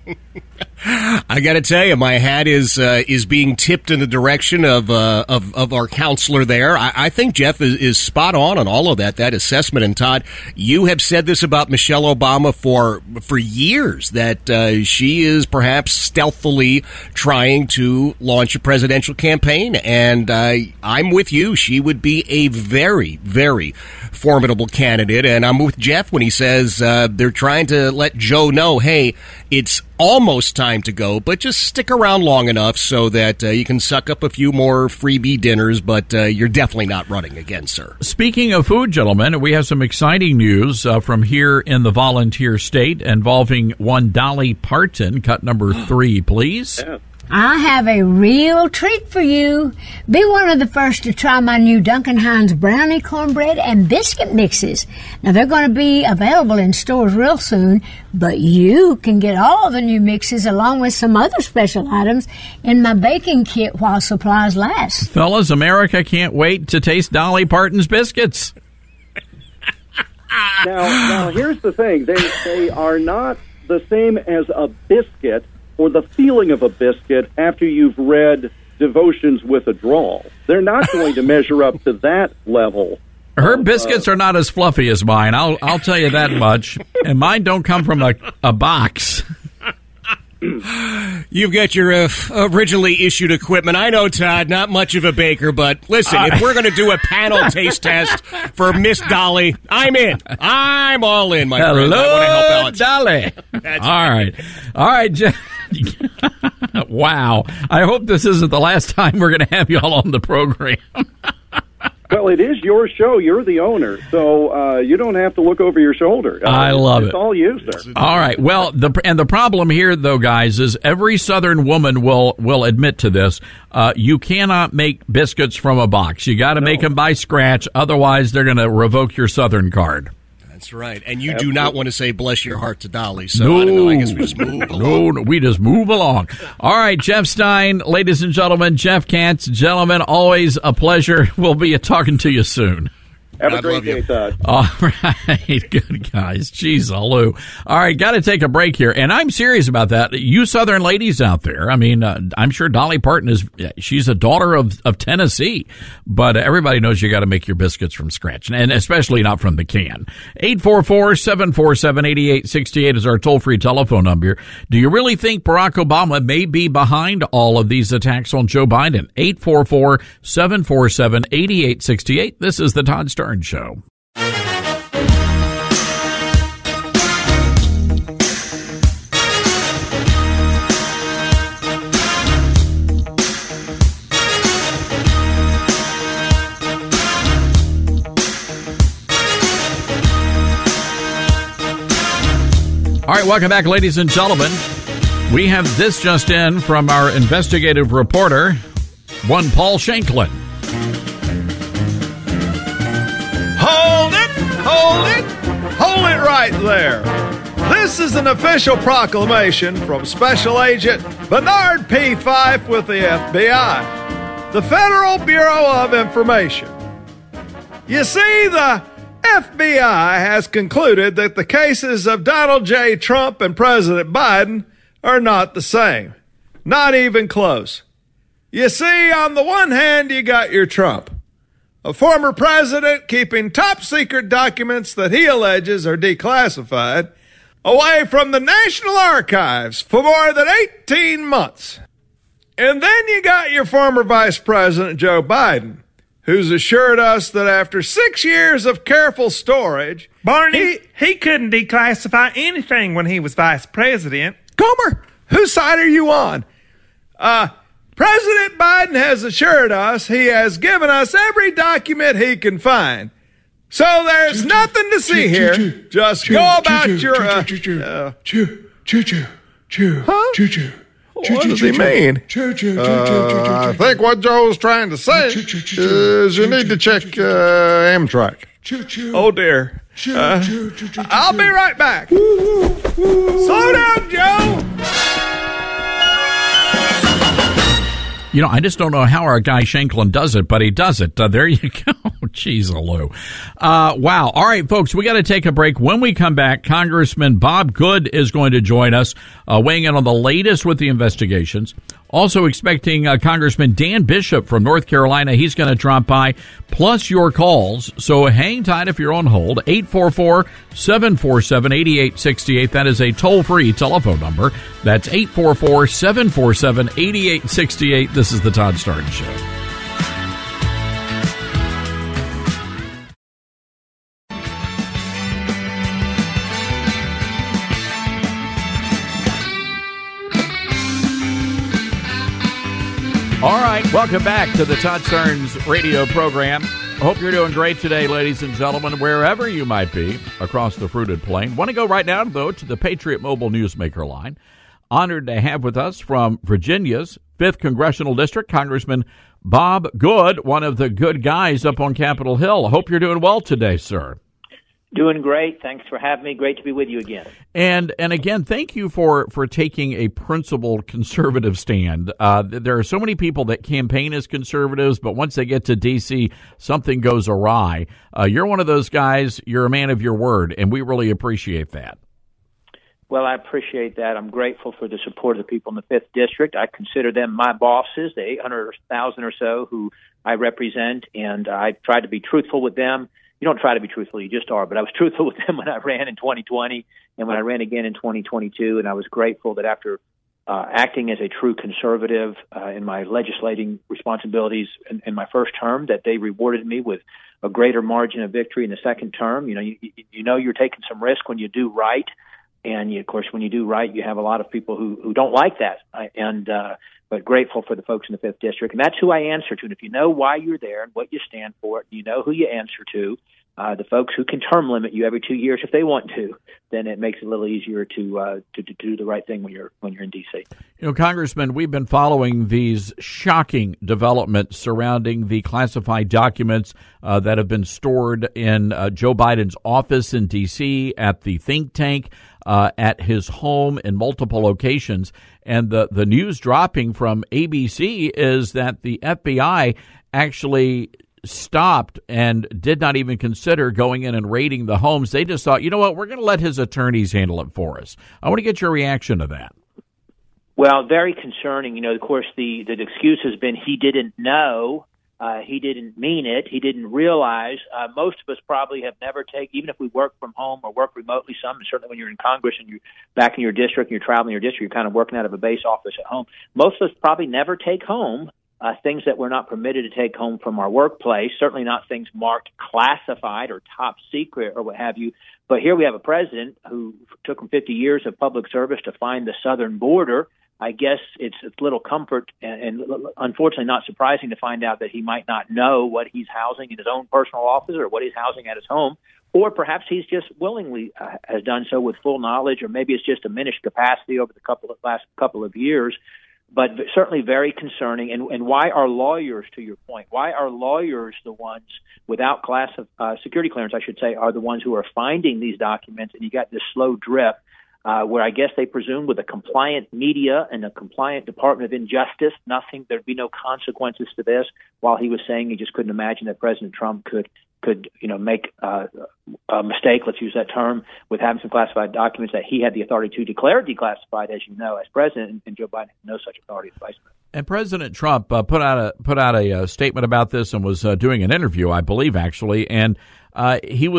I got to tell you, my hat is being tipped in the direction of our counselor there. I think Jeff is spot on all of that assessment. And Todd, you have said this about Michelle Obama for years, that she is perhaps stealthily trying to launch a presidential campaign. And I'm with you. She would be a very, very formidable candidate. And I'm with Jeff when he says they're trying to let Joe know, hey, it's almost time to go, but just stick around long enough so that you can suck up a few more freebie dinners, but you're definitely not running again, sir. Speaking of food, gentlemen, we have some exciting news from here in the volunteer state involving one Dolly Parton. Cut number 3, please. Yeah. I have a real treat for you. Be one of the first to try my new Duncan Hines brownie, cornbread, and biscuit mixes. Now, they're going to be available in stores real soon, but you can get all the new mixes along with some other special items in my baking kit while supplies last. Fellas, America can't wait to taste Dolly Parton's biscuits. Now, here's the thing. They are not the same as a biscuit, or the feeling of a biscuit, after you've read devotions with a drawl. They're not going to measure up to that level. Her biscuits are not as fluffy as mine. I'll tell you that much. And mine don't come from a box. You've got your originally issued equipment. I know, Todd, not much of a baker, but listen, if we're going to do a panel taste test for Miss Dolly, I'm in. I'm all in, my friend. I want to help out. Dolly. All right, Jeff. Wow. I hope this isn't the last time we're going to have you all on the program. Well, it is your show. You're the owner, so you don't have to look over your shoulder. I love it. It's all you, sir. All right. Well, the problem here, though, guys, is every Southern woman will admit to this. You cannot make biscuits from a box. You got to make them by scratch. Otherwise, they're going to revoke your Southern card. That's right. And you do not want to say bless your heart to Dolly. So I don't know. I guess we just move along. No, we just move along. All right, Jeff Stein, ladies and gentlemen, Jeff Katz, gentlemen, always a pleasure. We'll be talking to you soon. Have a great day, Todd. All right, good guys. Jeez, Lou. All right, got to take a break here, and I'm serious about that. You Southern ladies out there, I mean, I'm sure Dolly Parton she's a daughter of Tennessee, but everybody knows you got to make your biscuits from scratch, and especially not from the can. 844-747-8868 is our toll-free telephone number. Do you really think Barack Obama may be behind all of these attacks on Joe Biden? 844-747-8868. This is the Todd Stern Show. All right, welcome back, ladies and gentlemen. We have this just in from our investigative reporter, one Paul Shanklin. Hold it right there. This is an official proclamation from Special Agent Bernard P. Fife with the FBI, the Federal Bureau of Information. You see, the FBI has concluded that the cases of Donald J. Trump and President Biden are not the same, not even close. You see, on the one hand, you got your Trump, a former president keeping top-secret documents that he alleges are declassified away from the National Archives for more than 18 months. And then you got your former Vice President Joe Biden, who's assured us that after 6 years of careful storage... Barney, he couldn't declassify anything when he was Vice President. Comer, whose side are you on? President Biden has assured us he has given us every document he can find. So there's nothing to see here. Just go about your... Huh? What does he mean? I think what Joe's trying to say is you need to check Amtrak. Oh, dear. I'll be right back. Slow down, Joe. You know, I just don't know how our guy Shanklin does it, but he does it. There you go. Jeez, Lou. Wow. All right, folks, we got to take a break. When we come back, Congressman Bob Good is going to join us, weighing in on the latest with the investigations. Also expecting Congressman Dan Bishop from North Carolina. He's going to drop by, plus your calls. So hang tight if you're on hold. 844-747-8868. That is a toll-free telephone number. That's 844-747-8868. This is the Todd Stern Show. All right, welcome back to the Todd Stearns radio program. I hope you're doing great today, ladies and gentlemen, wherever you might be across the fruited plain. Want to go right now, though, to the Patriot Mobile Newsmaker line. Honored to have with us from Virginia's 5th Congressional District, Congressman Bob Good, one of the good guys up on Capitol Hill. I hope you're doing well today, sir. Doing great. Thanks for having me. Great to be with you again. And again, thank you for taking a principled conservative stand. There are so many people that campaign as conservatives, but once they get to D.C., something goes awry. You're one of those guys. You're a man of your word, and we really appreciate that. Well, I appreciate that. I'm grateful for the support of the people in the 5th District. I consider them my bosses, the 800,000 or so who I represent, and I try to be truthful with them. You don't try to be truthful, you just are. But I was truthful with them when I ran in 2020 and when I ran again in 2022, and I was grateful that after acting as a true conservative in my legislating responsibilities in my first term, that they rewarded me with a greater margin of victory in the second term. You know you're taking some risk when you do right. And, of course, when you do right, you have a lot of people who don't like that. But grateful for the folks in the 5th District. And that's who I answer to. And if you know why you're there and what you stand for, you know who you answer to, the folks who can term limit you every 2 years if they want to, then it makes it a little easier to do the right thing when you're in D.C. Congressman, we've been following these shocking developments surrounding the classified documents that have been stored in Joe Biden's office in D.C., at the think tank, at his home in multiple locations. And the news dropping from ABC is that the FBI actually stopped and did not even consider going in and raiding the homes. They just thought, you know what, we're going to let his attorneys handle it for us. I want to get your reaction to that. Well, very concerning. Of course, the excuse has been he didn't know. He didn't mean it. He didn't realize. Most of us probably have never taken, even if we work from home or work remotely, certainly when you're in Congress and you're back in your district and you're traveling your district, you're kind of working out of a base office at home. Most of us probably never take home things that we're not permitted to take home from our workplace, certainly not things marked classified or top secret or what have you. But here we have a president who took him 50 years of public service to find the southern border. I guess it's little comfort and unfortunately not surprising to find out that he might not know what he's housing in his own personal office or what he's housing at his home, or perhaps he's just willingly has done so with full knowledge, or maybe it's just diminished capacity over the last couple of years. But certainly very concerning. And why are lawyers, to your point, why are lawyers the ones without security clearance, I should say, are the ones who are finding these documents? And you got this slow drip where I guess they presume with a compliant media and a compliant Department of Injustice, there'd be no consequences to this, while he was saying he just couldn't imagine that President Trump could make a mistake, let's use that term, with having some classified documents that he had the authority to declare declassified, as you know, as president, and Joe Biden had no such authority as vice president. And President Trump put out a statement about this and was doing an interview, I believe, actually, and I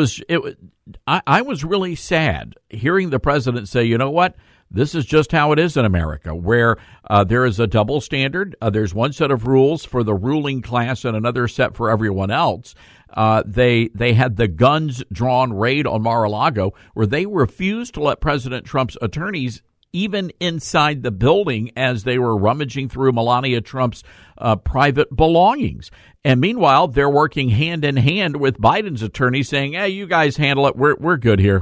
was really sad hearing the president say, you know what? This is just how it is in America, where there is a double standard. There's one set of rules for the ruling class and another set for everyone else. They had the guns drawn raid on Mar-a-Lago, where they refused to let President Trump's attorneys even inside the building as they were rummaging through Melania Trump's private belongings. And meanwhile, they're working hand in hand with Biden's attorney saying, hey, you guys handle it. We're good here.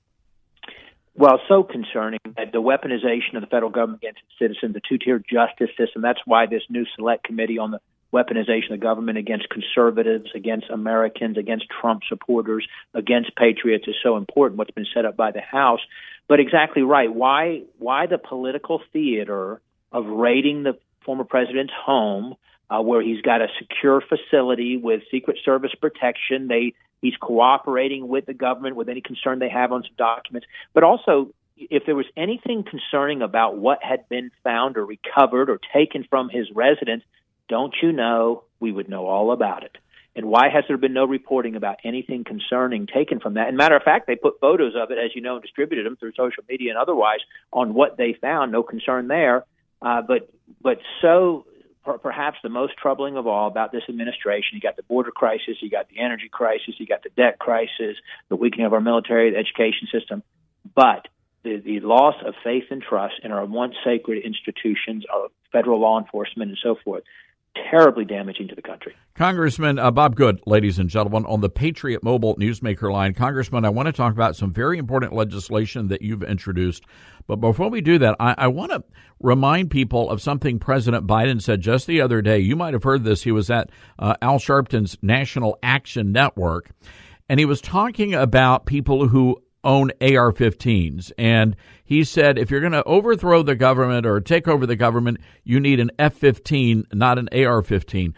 Well, so concerning that the weaponization of the federal government against its citizens, the two-tier justice system. That's why this new select committee on the weaponization of the government against conservatives, against Americans, against Trump supporters, against patriots is so important, what's been set up by the House. But exactly right. Why the political theater of raiding the former president's home, where he's got a secure facility with Secret Service protection? He's cooperating with the government with any concern they have on some documents. But also, if there was anything concerning about what had been found or recovered or taken from his residence, don't you know we would know all about it? And why has there been no reporting about anything concerning taken from that? And matter of fact, they put photos of it, as you know, and distributed them through social media and otherwise on what they found. No concern there. But so perhaps the most troubling of all about this administration, you got the border crisis, you got the energy crisis, you got the debt crisis, the weakening of our military, the education system, but the loss of faith and trust in our once sacred institutions, our federal law enforcement and so forth, terribly damaging to the country. Congressman Bob Good, ladies and gentlemen, on the Patriot Mobile Newsmaker line. Congressman, I want to talk about some very important legislation that you've introduced. But before we do that, I want to remind people of something President Biden said just the other day. You might have heard this. He was at Al Sharpton's National Action Network, and he was talking about people who own AR-15s. And he said, if you're going to overthrow the government or take over the government, you need an F-15, not an AR-15.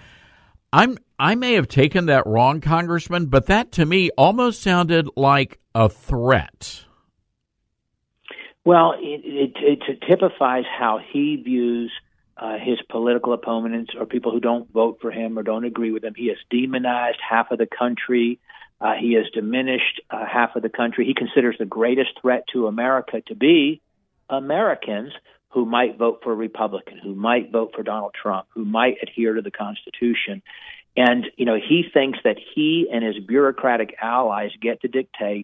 I may have taken that wrong, Congressman, but that to me almost sounded like a threat. Well, it typifies how he views his political opponents or people who don't vote for him or don't agree with him. He has demonized half of the country. He has diminished half of the country. He considers the greatest threat to America to be Americans who might vote for a Republican, who might vote for Donald Trump, who might adhere to the Constitution. And, he thinks that he and his bureaucratic allies get to dictate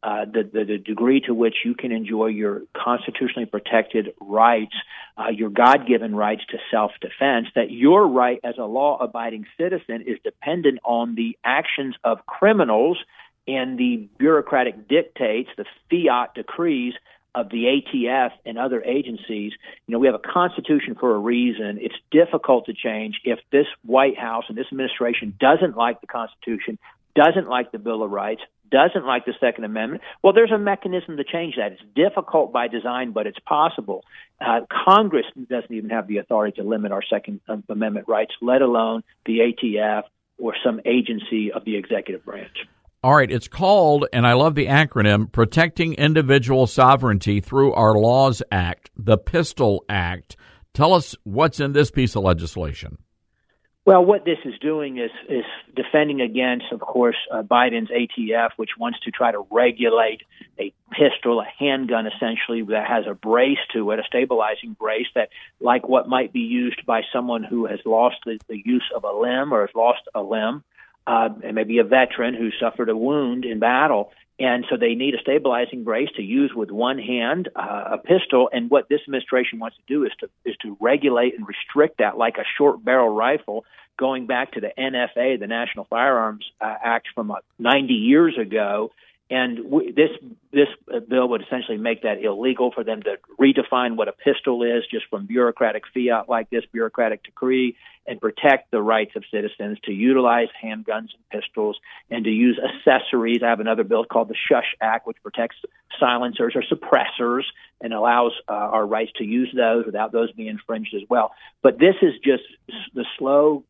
the degree to which you can enjoy your constitutionally protected rights, your God-given rights to self-defense, that your right as a law-abiding citizen is dependent on the actions of criminals and the bureaucratic dictates, the fiat decrees of the ATF and other agencies. We have a constitution for a reason. It's difficult to change if this White House and this administration doesn't like the Constitution, doesn't like the Bill of Rights, doesn't like the Second Amendment. Well, there's a mechanism to change that. It's difficult by design, but it's possible. Congress doesn't even have the authority to limit our Second Amendment rights, let alone the ATF or some agency of the executive branch. All right, it's called, and I love the acronym, Protecting Individual Sovereignty Through Our Laws Act, the Pistol Act. Tell us what's in this piece of legislation. Well, what this is doing is defending against, of course, Biden's ATF, which wants to try to regulate a pistol, a handgun, essentially, that has a brace to it, a stabilizing brace that, like what might be used by someone who has lost the use of a limb or has lost a limb, and maybe a veteran who suffered a wound in battle. And so they need a stabilizing brace to use with one hand, a pistol. And what this administration wants to do is to regulate and restrict that like a short barrel rifle, going back to the NFA, the National Firearms Act from 90 years ago. And this bill would essentially make that illegal for them to redefine what a pistol is just from bureaucratic fiat like this, bureaucratic decree, and protect the rights of citizens to utilize handguns and pistols and to use accessories. I have another bill called the Shush Act, which protects silencers or suppressors and allows our rights to use those without those being infringed as well. But this is just the slow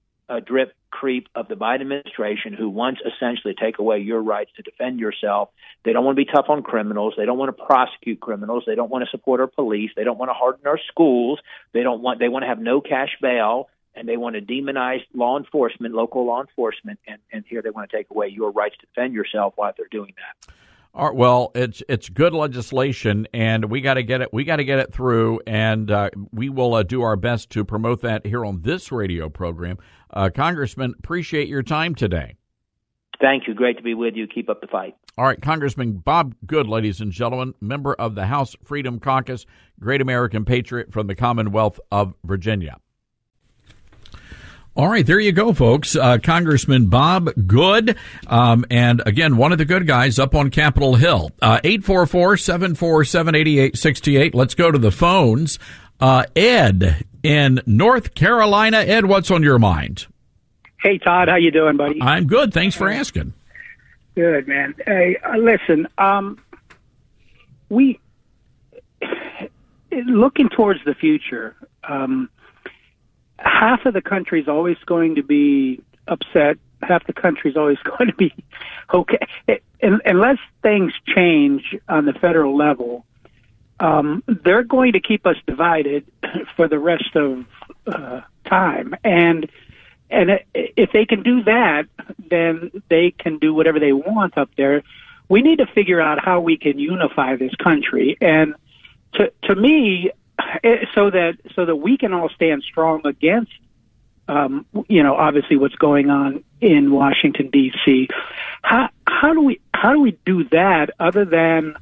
drip creep of the Biden administration, who wants essentially to take away your rights to defend yourself. They don't want to be tough on criminals. They don't want to prosecute criminals. They don't want to support our police. They don't want to harden our schools. They want to have no cash bail, and they want to demonize law enforcement, local law enforcement, and here they want to take away your rights to defend yourself while they're doing that. All right, well, it's good legislation, and we got to get it. We got to get it through, and we will do our best to promote that here on this radio program. Congressman, appreciate your time today. Thank you. Great to be with you. Keep up the fight. All right, Congressman Bob Good, ladies and gentlemen, member of the House Freedom Caucus, great American patriot from the Commonwealth of Virginia. All right, there you go, folks. Congressman Bob Good, and again, one of the good guys up on Capitol Hill. 844-747-8868. Let's go to the phones. Ed in North Carolina. Ed, what's on your mind? Hey, Todd, how you doing, buddy? I'm good. Thanks for asking. Good, man. Hey, listen, we looking towards the future. Half of the country is always going to be upset. Half the country is always going to be okay. Unless things change on the federal level, they're going to keep us divided for the rest of time. And if they can do that, then they can do whatever they want up there. We need to figure out how we can unify this country. And to me, so that we can all stand strong against, obviously what's going on in Washington D.C. How do we do that other than,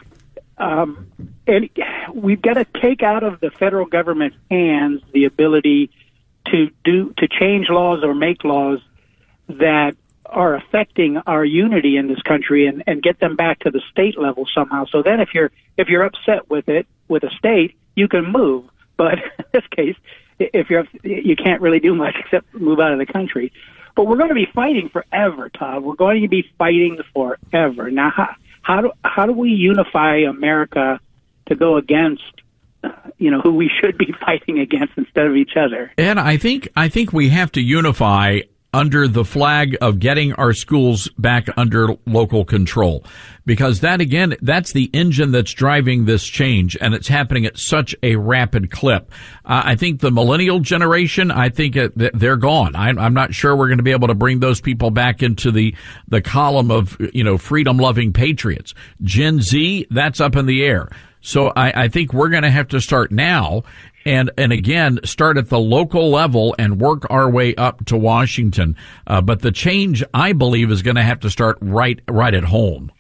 and we've got to take out of the federal government's hands the ability to change laws or make laws that are affecting our unity in this country and get them back to the state level somehow. So then if you're upset with a state, you can move, but in this case, you can't really do much except move out of the country. But we're going to be fighting forever, Todd. We're going to be fighting forever. Now, how do we unify America to go against, who we should be fighting against instead of each other? And I think we have to unify under the flag of getting our schools back under local control. Because that, again, that's the engine that's driving this change, and it's happening at such a rapid clip. I think the millennial generation, I think they're gone. I'm not sure we're going to be able to bring those people back into the column of, freedom-loving patriots. Gen Z, that's up in the air. So I think we're going to have to start now and again, start at the local level and work our way up to Washington. But the change, I believe, is going to have to start right at home.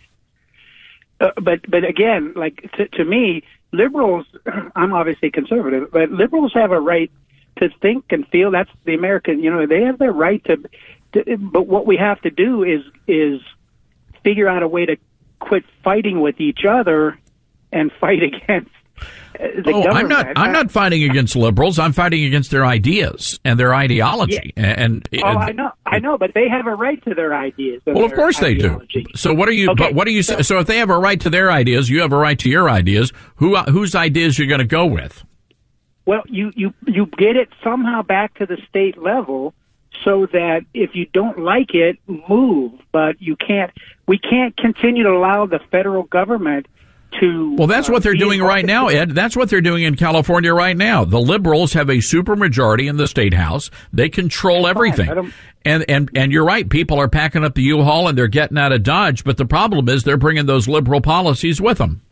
But again, like to me, liberals, I'm obviously conservative, but liberals have a right to think and feel. That's the American, they have their right to, but what we have to do is figure out a way to quit fighting with each other and fight against the government. I'm not fighting against liberals. I'm fighting against their ideas and their ideology. Yeah. And I know, but they have a right to their ideas. Well, of course they do. So what are you? Okay. But what do you say? So if they have a right to their ideas, you have a right to your ideas. Whose ideas you're going to go with? Well, you get it somehow back to the state level, so that if you don't like it, move. But you can't. We can't continue to allow the federal government to. Well, that's what they're doing right now, Ed. That's what they're doing in California right now. The liberals have a supermajority in the state house. They control everything. And you're right. People are packing up the U-Haul and they're getting out of Dodge. But the problem is they're bringing those liberal policies with them.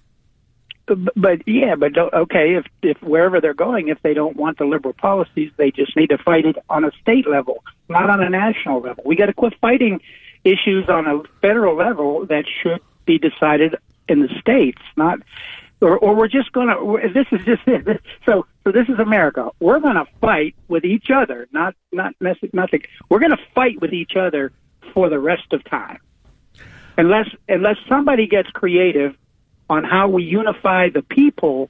But okay, if wherever they're going, if they don't want the liberal policies, they just need to fight it on a state level, not on a national level. We got to quit fighting issues on a federal level that should be decided in the states, not, or we're just going to. This is just it. So this is America. We're going to fight with each other, not nothing. We're going to fight with each other for the rest of time, unless somebody gets creative on how we unify the people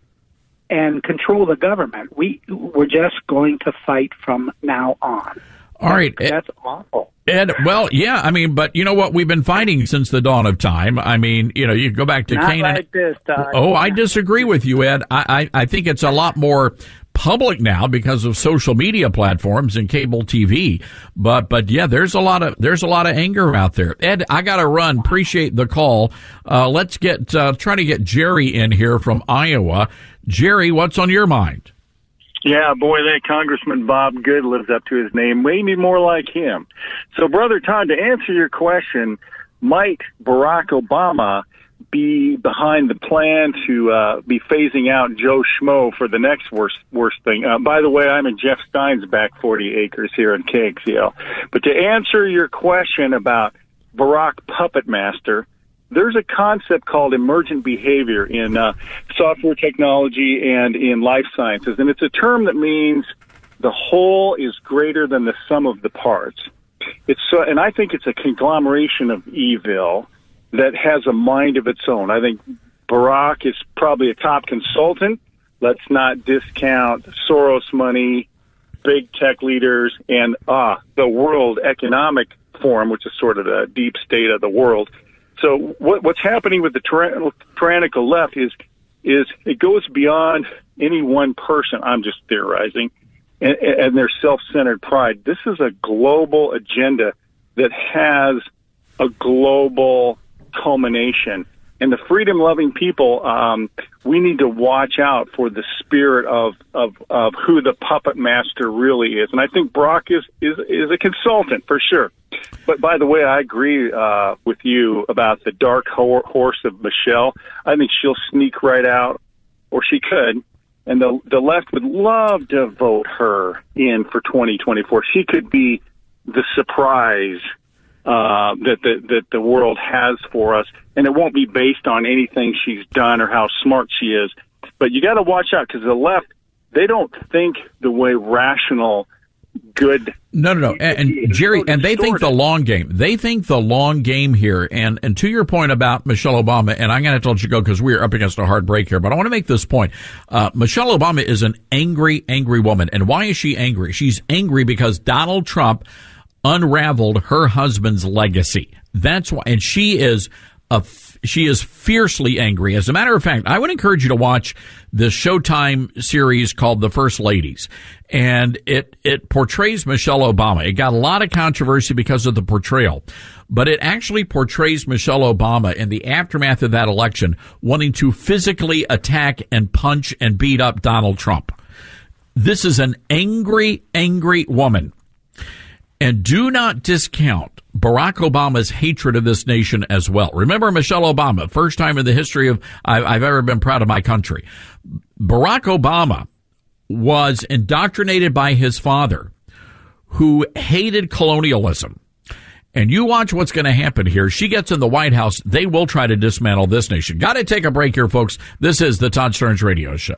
and control the government. We're just going to fight from now on. All right. That's awful. Ed, well, yeah, I mean, but you know what? We've been fighting since the dawn of time. I mean, you go back to Not Canaan. Like this, Todd. Oh, I disagree with you, Ed. I think it's a lot more public now because of social media platforms and cable TV. But yeah, there's a lot of anger out there. Ed, I got to run. Appreciate the call. Let's try to get Jerry in here from Iowa. Jerry, what's on your mind? Yeah, boy, that Congressman Bob Good lives up to his name. We need more like him. So, Brother Todd, to answer your question, might Barack Obama be behind the plan to be phasing out Joe Schmo for the next worst thing? By the way, I'm in Jeff Stein's back 40 acres here in KXEL. But to answer your question about Barack Puppet Master, there's a concept called emergent behavior in software technology and in life sciences, and it's a term that means the whole is greater than the sum of the parts. And I think it's a conglomeration of evil that has a mind of its own. I think Barack is probably a top consultant. Let's not discount Soros money, big tech leaders, and the World Economic Forum, which is sort of the deep state of the world. So what's happening with the tyrannical left is it goes beyond any one person. I'm just theorizing, and their self-centered pride. This is a global agenda that has a global culmination. And the freedom-loving people, we need to watch out for the spirit of who the puppet master really is. And I think Brock is a consultant for sure. But by the way, I agree with you about the dark horse of Michelle. I think she'll sneak right out, or she could. And the left would love to vote her in for 2024. She could be the surprise that the world has for us, and it won't be based on anything she's done or how smart she is. But you got to watch out because the left, they don't think the way rational, good. No. And Jerry, and they think the long game. They think the long game here. And to your point about Michelle Obama, and I'm going to have to let you go because we're up against a hard break here, but I want to make this point. Michelle Obama is an angry, angry woman. And why is she angry? She's angry because Donald Trump unraveled her husband's legacy. That's why, and she is she is fiercely angry. As a matter of fact, I would encourage you to watch the Showtime series called The First Ladies. And it portrays Michelle Obama. It got a lot of controversy because of the portrayal, but it actually portrays Michelle Obama in the aftermath of that election wanting to physically attack and punch and beat up Donald Trump. This is an angry, angry woman. And do not discount Barack Obama's hatred of this nation as well. Remember Michelle Obama, first time in the history of I've ever been proud of my country. Barack Obama was indoctrinated by his father, who hated colonialism. And you watch what's going to happen here. She gets in the White House. They will try to dismantle this nation. Got to take a break here, folks. This is the Todd Stearns Radio Show.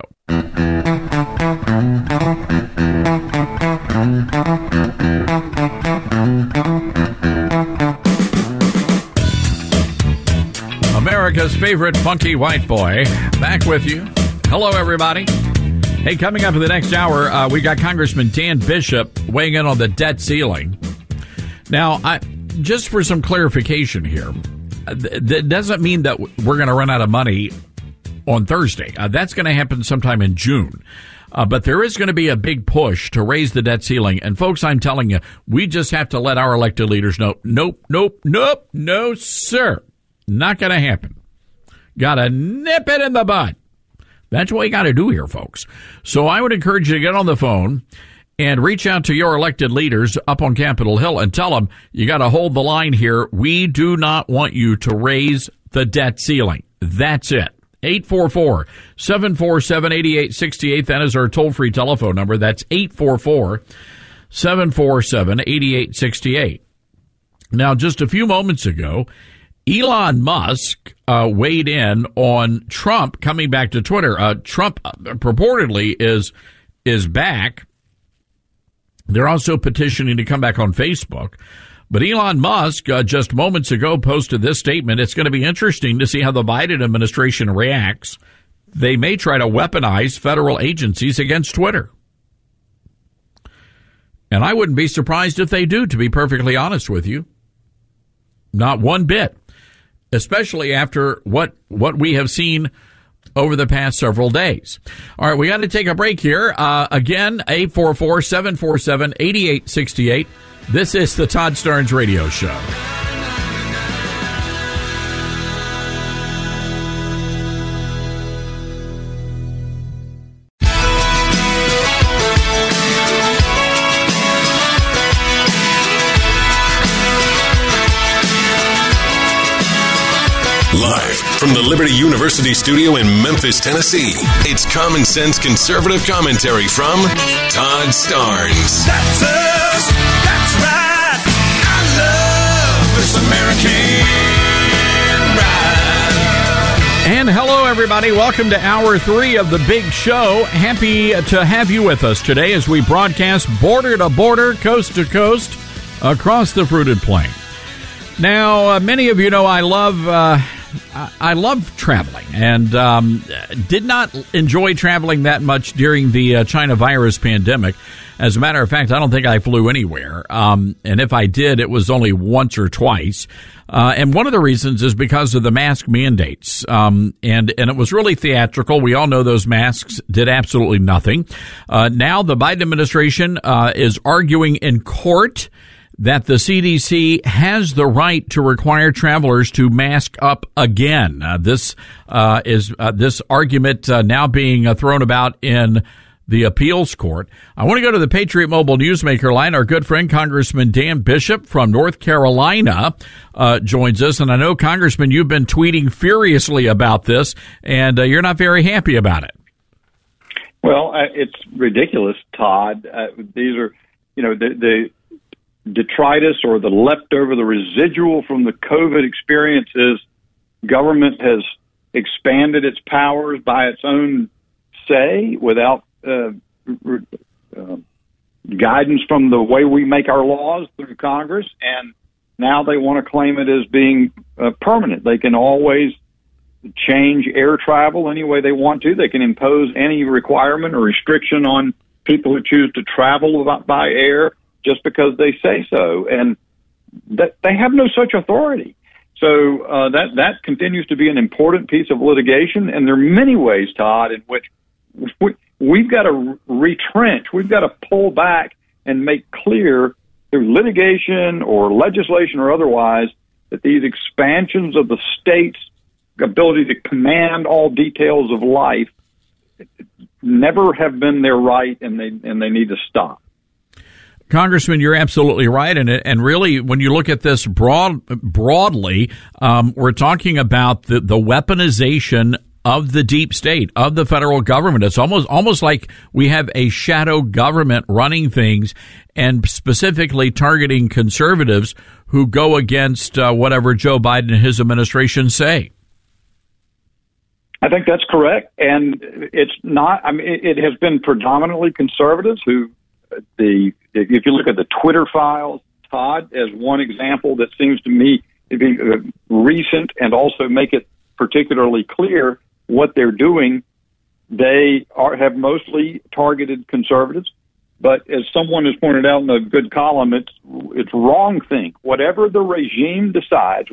America's favorite funky white boy, back with you. Hello, everybody. Hey, coming up in the next hour, we got Congressman Dan Bishop weighing in on the debt ceiling. Now, just for some clarification here, that doesn't mean that we're going to run out of money on Thursday. That's going to happen sometime in June. But there is going to be a big push to raise the debt ceiling. And, folks, I'm telling you, we just have to let our elected leaders know, nope, no, sir. Not going to happen. Got to nip it in the bud. That's what we got to do here, folks. So I would encourage you to get on the phone and reach out to your elected leaders up on Capitol Hill and tell them you got to hold the line here. We do not want you to raise the debt ceiling. That's it. 844-747-8868. That is our toll-free telephone number. That's 844-747-8868. Now, just a few moments ago, Elon Musk weighed in on Trump coming back to Twitter. Trump purportedly is back. They're also petitioning to come back on Facebook. But Elon Musk just moments ago posted this statement. It's going to be interesting to see how the Biden administration reacts. They may try to weaponize federal agencies against Twitter. And I wouldn't be surprised if they do, to be perfectly honest with you. Not one bit. Especially after what we have seen over the past several days. All right, we got to take a break here. Again, 844-747-8868. This is the Todd Stearns Radio Show. Live from the Liberty University studio in Memphis, Tennessee, it's Common Sense Conservative Commentary from Todd Stearns. That's us. That's right. I love this American ride. And hello, everybody. Welcome to Hour 3 of the Big Show. Happy to have you with us today as we broadcast border to border, coast to coast, across the fruited plain. Now, many of you know I love traveling and did not enjoy traveling that much during the China virus pandemic. As a matter of fact, I don't think I flew anywhere. And if I did, it was only once or twice. And one of the reasons is because of the mask mandates. And it was really theatrical. We all know those masks did absolutely nothing. Now the Biden administration is arguing in court that the CDC has the right to require travelers to mask up again. This argument now being thrown about in the appeals court. I want to go to the Patriot Mobile Newsmaker line. Our good friend Congressman Dan Bishop from North Carolina joins us, and I know, Congressman, you've been tweeting furiously about this, and you're not very happy about it. Well, it's ridiculous, Todd. These are, the detritus or the leftover, the residual from the COVID experience is government has expanded its powers by its own say without guidance from the way we make our laws through Congress, and now they want to claim it as being permanent. They can always change air travel any way they want to. They can impose any requirement or restriction on people who choose to travel by air just because they say so, and that they have no such authority. So that continues to be an important piece of litigation, and there are many ways, Todd, in which we've got to retrench. We've got to pull back and make clear through litigation or legislation or otherwise that these expansions of the state's ability to command all details of life never have been their right, and they need to stop. Congressman, you're absolutely right, and really, when you look at this broadly, we're talking about the weaponization of the deep state, of the federal government. It's almost like we have a shadow government running things, and specifically targeting conservatives who go against whatever Joe Biden and his administration say. I think that's correct, and it's not. I mean, it has been predominantly conservatives who. If you look at the Twitter files, Todd, as one example that seems to me to be recent and also make it particularly clear what they're doing, they have mostly targeted conservatives. But as someone has pointed out in a good column, it's wrong think. Whatever the regime decides,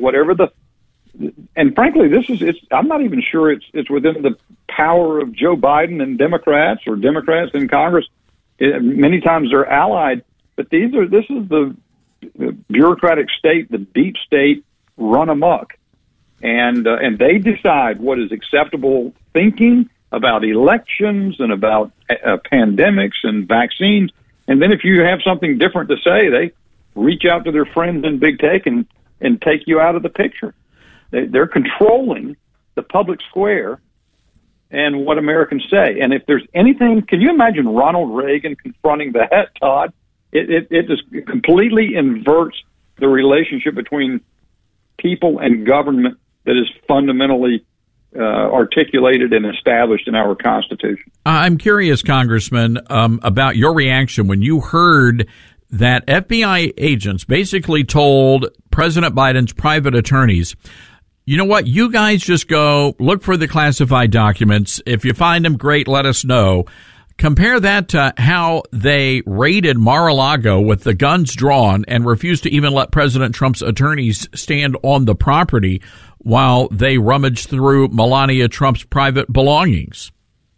and frankly, I'm not even sure it's within the power of Joe Biden and Democrats or Democrats in Congress. Many times they're allied, but this is the bureaucratic state, the deep state, run amok, and they decide what is acceptable thinking about elections and about pandemics and vaccines. And then if you have something different to say, they reach out to their friends in big tech and take you out of the picture. They're controlling the public square and what Americans say. And if there's anything, can you imagine Ronald Reagan confronting that, Todd? It just completely inverts the relationship between people and government that is fundamentally articulated and established in our Constitution. I'm curious, Congressman, about your reaction when you heard that FBI agents basically told President Biden's private attorneys, you know what? You guys just go look for the classified documents. If you find them, great, let us know. Compare that to how they raided Mar-a-Lago with the guns drawn and refused to even let President Trump's attorneys stand on the property while they rummaged through Melania Trump's private belongings.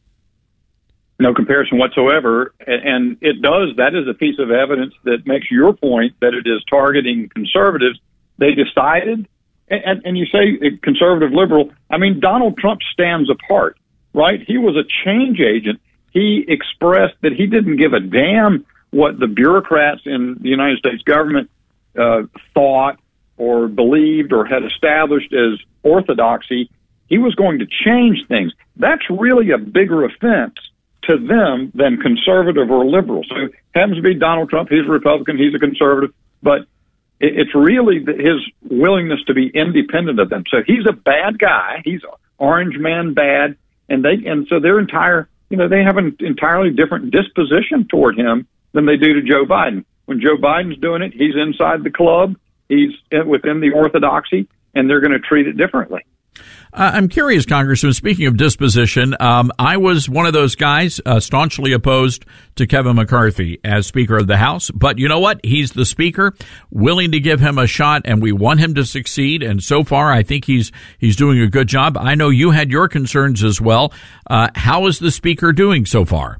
No comparison whatsoever. And that is a piece of evidence that makes your point that it is targeting conservatives. They decided. And you say conservative liberal. I mean, Donald Trump stands apart, right? He was a change agent. He expressed that he didn't give a damn what the bureaucrats in the United States government thought or believed or had established as orthodoxy. He was going to change things. That's really a bigger offense to them than conservative or liberal. So it happens to be Donald Trump. He's a Republican. He's a conservative. But it's really his willingness to be independent of them. So he's a bad guy. He's orange man bad, and so their entire, they have an entirely different disposition toward him than they do to Joe Biden. When Joe Biden's doing it, he's inside the club. He's within the orthodoxy, and they're going to treat it differently. I'm curious, Congressman, speaking of disposition, I was one of those guys staunchly opposed to Kevin McCarthy as Speaker of the House. But you know what? He's the Speaker, willing to give him a shot, and we want him to succeed. And so far, I think he's doing a good job. I know you had your concerns as well. How is the Speaker doing so far?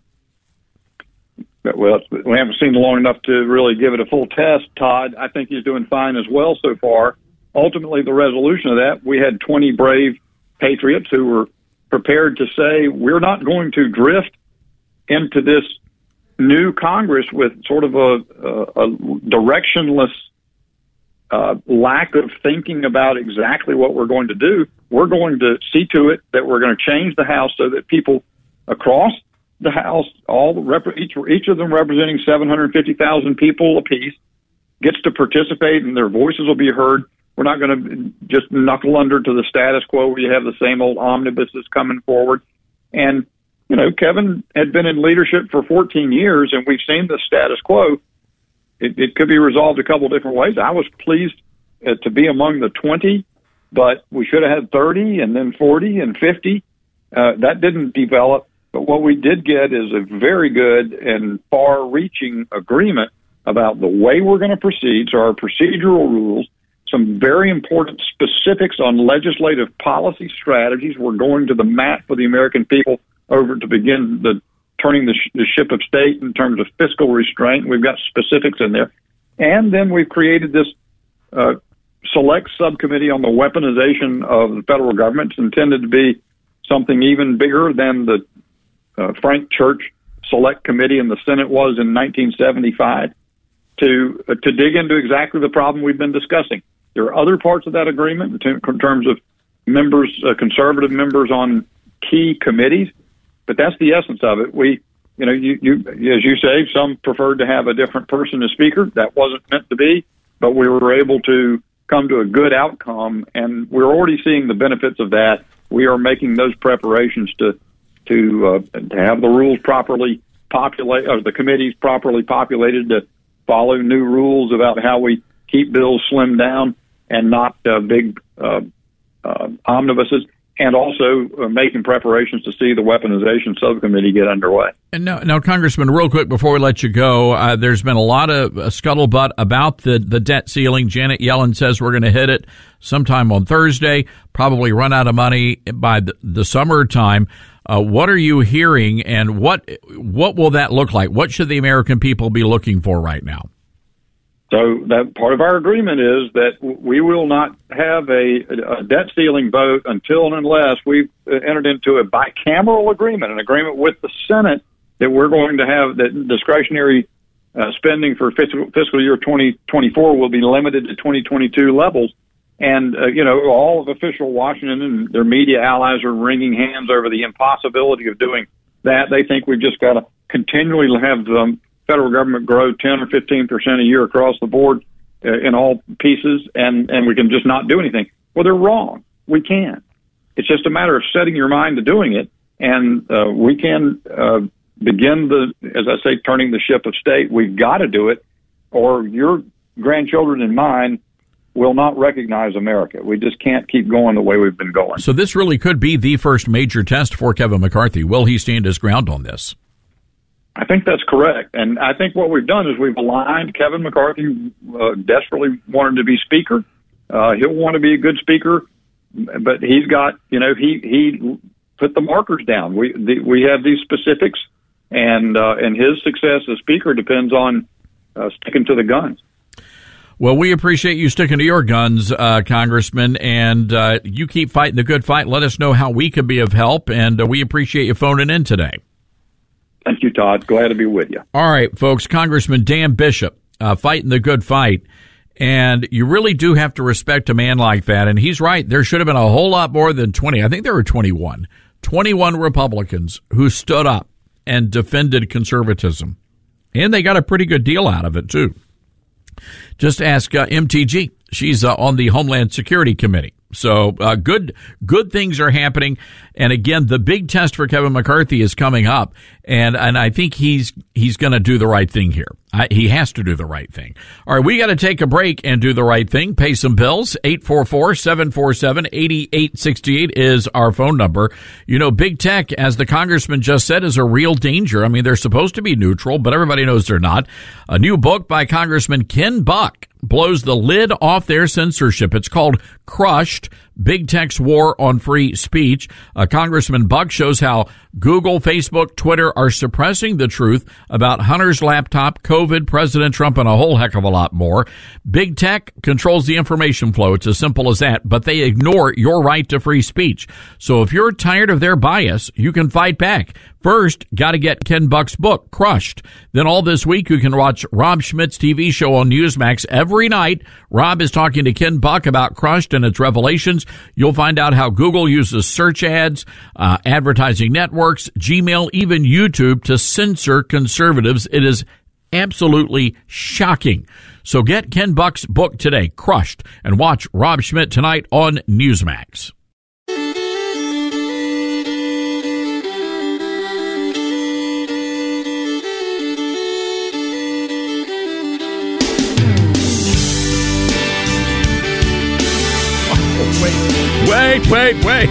Well, we haven't seen long enough to really give it a full test, Todd. I think he's doing fine as well so far. Ultimately, the resolution of that, we had 20 brave patriots who were prepared to say, we're not going to drift into this new Congress with sort of a directionless lack of thinking about exactly what we're going to do. We're going to see to it that we're going to change the House so that people across the House, each of them representing 750,000 people apiece, gets to participate and their voices will be heard. We're not going to just knuckle under to the status quo where you have the same old omnibuses coming forward. And, Kevin had been in leadership for 14 years, and we've seen the status quo. It could be resolved a couple different ways. I was pleased to be among the 20, but we should have had 30 and then 40 and 50. That didn't develop. But what we did get is a very good and far-reaching agreement about the way we're going to proceed, so our procedural rules, some very important specifics on legislative policy strategies. We're going to the mat for the American people over to begin turning the ship of state in terms of fiscal restraint. We've got specifics in there. And then we've created this select subcommittee on the weaponization of the federal government. It's intended to be something even bigger than the Frank Church Select Committee in the Senate was in 1975 to dig into exactly the problem we've been discussing. There are other parts of that agreement in terms of members, conservative members on key committees, but that's the essence of it. You as you say, some preferred to have a different person as speaker. That wasn't meant to be, but we were able to come to a good outcome, and we're already seeing the benefits of that. We are making those preparations to have the rules properly populated, or the committees properly populated to follow new rules about how we keep bills slimmed down and not big omnibuses, and also making preparations to see the weaponization subcommittee get underway. And now, Congressman, real quick before we let you go, there's been a lot of scuttlebutt about the debt ceiling. Janet Yellen says we're going to hit it sometime on Thursday, probably run out of money by the summertime. What are you hearing, and what will that look like? What should the American people be looking for right now? So that part of our agreement is that we will not have a debt ceiling vote until and unless we've entered into a bicameral agreement, an agreement with the Senate that we're going to have that discretionary spending for fiscal year 2024 will be limited to 2022 levels. And, all of official Washington and their media allies are wringing hands over the impossibility of doing that. They think we've just got to continually have the federal government grow 10 or 15% a year across the board in all pieces, and we can just not do anything. Well, they're wrong. We can. It's just a matter of setting your mind to doing it, and we can begin as I say, turning the ship of state. We've got to do it, or your grandchildren and mine will not recognize America. We just can't keep going the way we've been going. So this really could be the first major test for Kevin McCarthy. Will he stand his ground on this? I think that's correct. And I think what we've done is we've aligned Kevin McCarthy, desperately wanted to be speaker. He'll want to be a good speaker, but he's got, he put the markers down. We have these specifics, and his success as speaker depends on sticking to the guns. Well, we appreciate you sticking to your guns, Congressman, and you keep fighting the good fight. Let us know how we could be of help, and we appreciate you phoning in today. Thank you, Todd. Glad to be with you. All right, folks, Congressman Dan Bishop, fighting the good fight, and you really do have to respect a man like that, and he's right. There should have been a whole lot more than 20. I think there were 21 Republicans who stood up and defended conservatism, and they got a pretty good deal out of it, too. Just ask MTG. She's on the Homeland Security Committee. So good things are happening. And again, the big test for Kevin McCarthy is coming up, and I think he's going to do the right thing here. He has to do the right thing. All right, we got to take a break and do the right thing. Pay some bills. 844-747-8868 is our phone number. Big tech, as the congressman just said, is a real danger. I mean, they're supposed to be neutral, but everybody knows they're not. A new book by Congressman Ken Buck blows the lid off their censorship. It's called Crushed, Big Tech's War on Free Speech. Congressman Buck shows how Google, Facebook, Twitter are suppressing the truth about Hunter's laptop, COVID, President Trump, and a whole heck of a lot more. Big Tech controls the information flow. It's as simple as that, but they ignore your right to free speech. So if you're tired of their bias, you can fight back. First, got to get Ken Buck's book, Crushed. Then all this week, you can watch Rob Schmidt's TV show on Newsmax every night. Rob is talking to Ken Buck about Crushed and its revelations. You'll find out how Google uses search ads, advertising networks, Gmail, even YouTube to censor conservatives. It is absolutely shocking. So get Ken Buck's book today, Crushed, and watch Rob Schmidt tonight on Newsmax. Wait.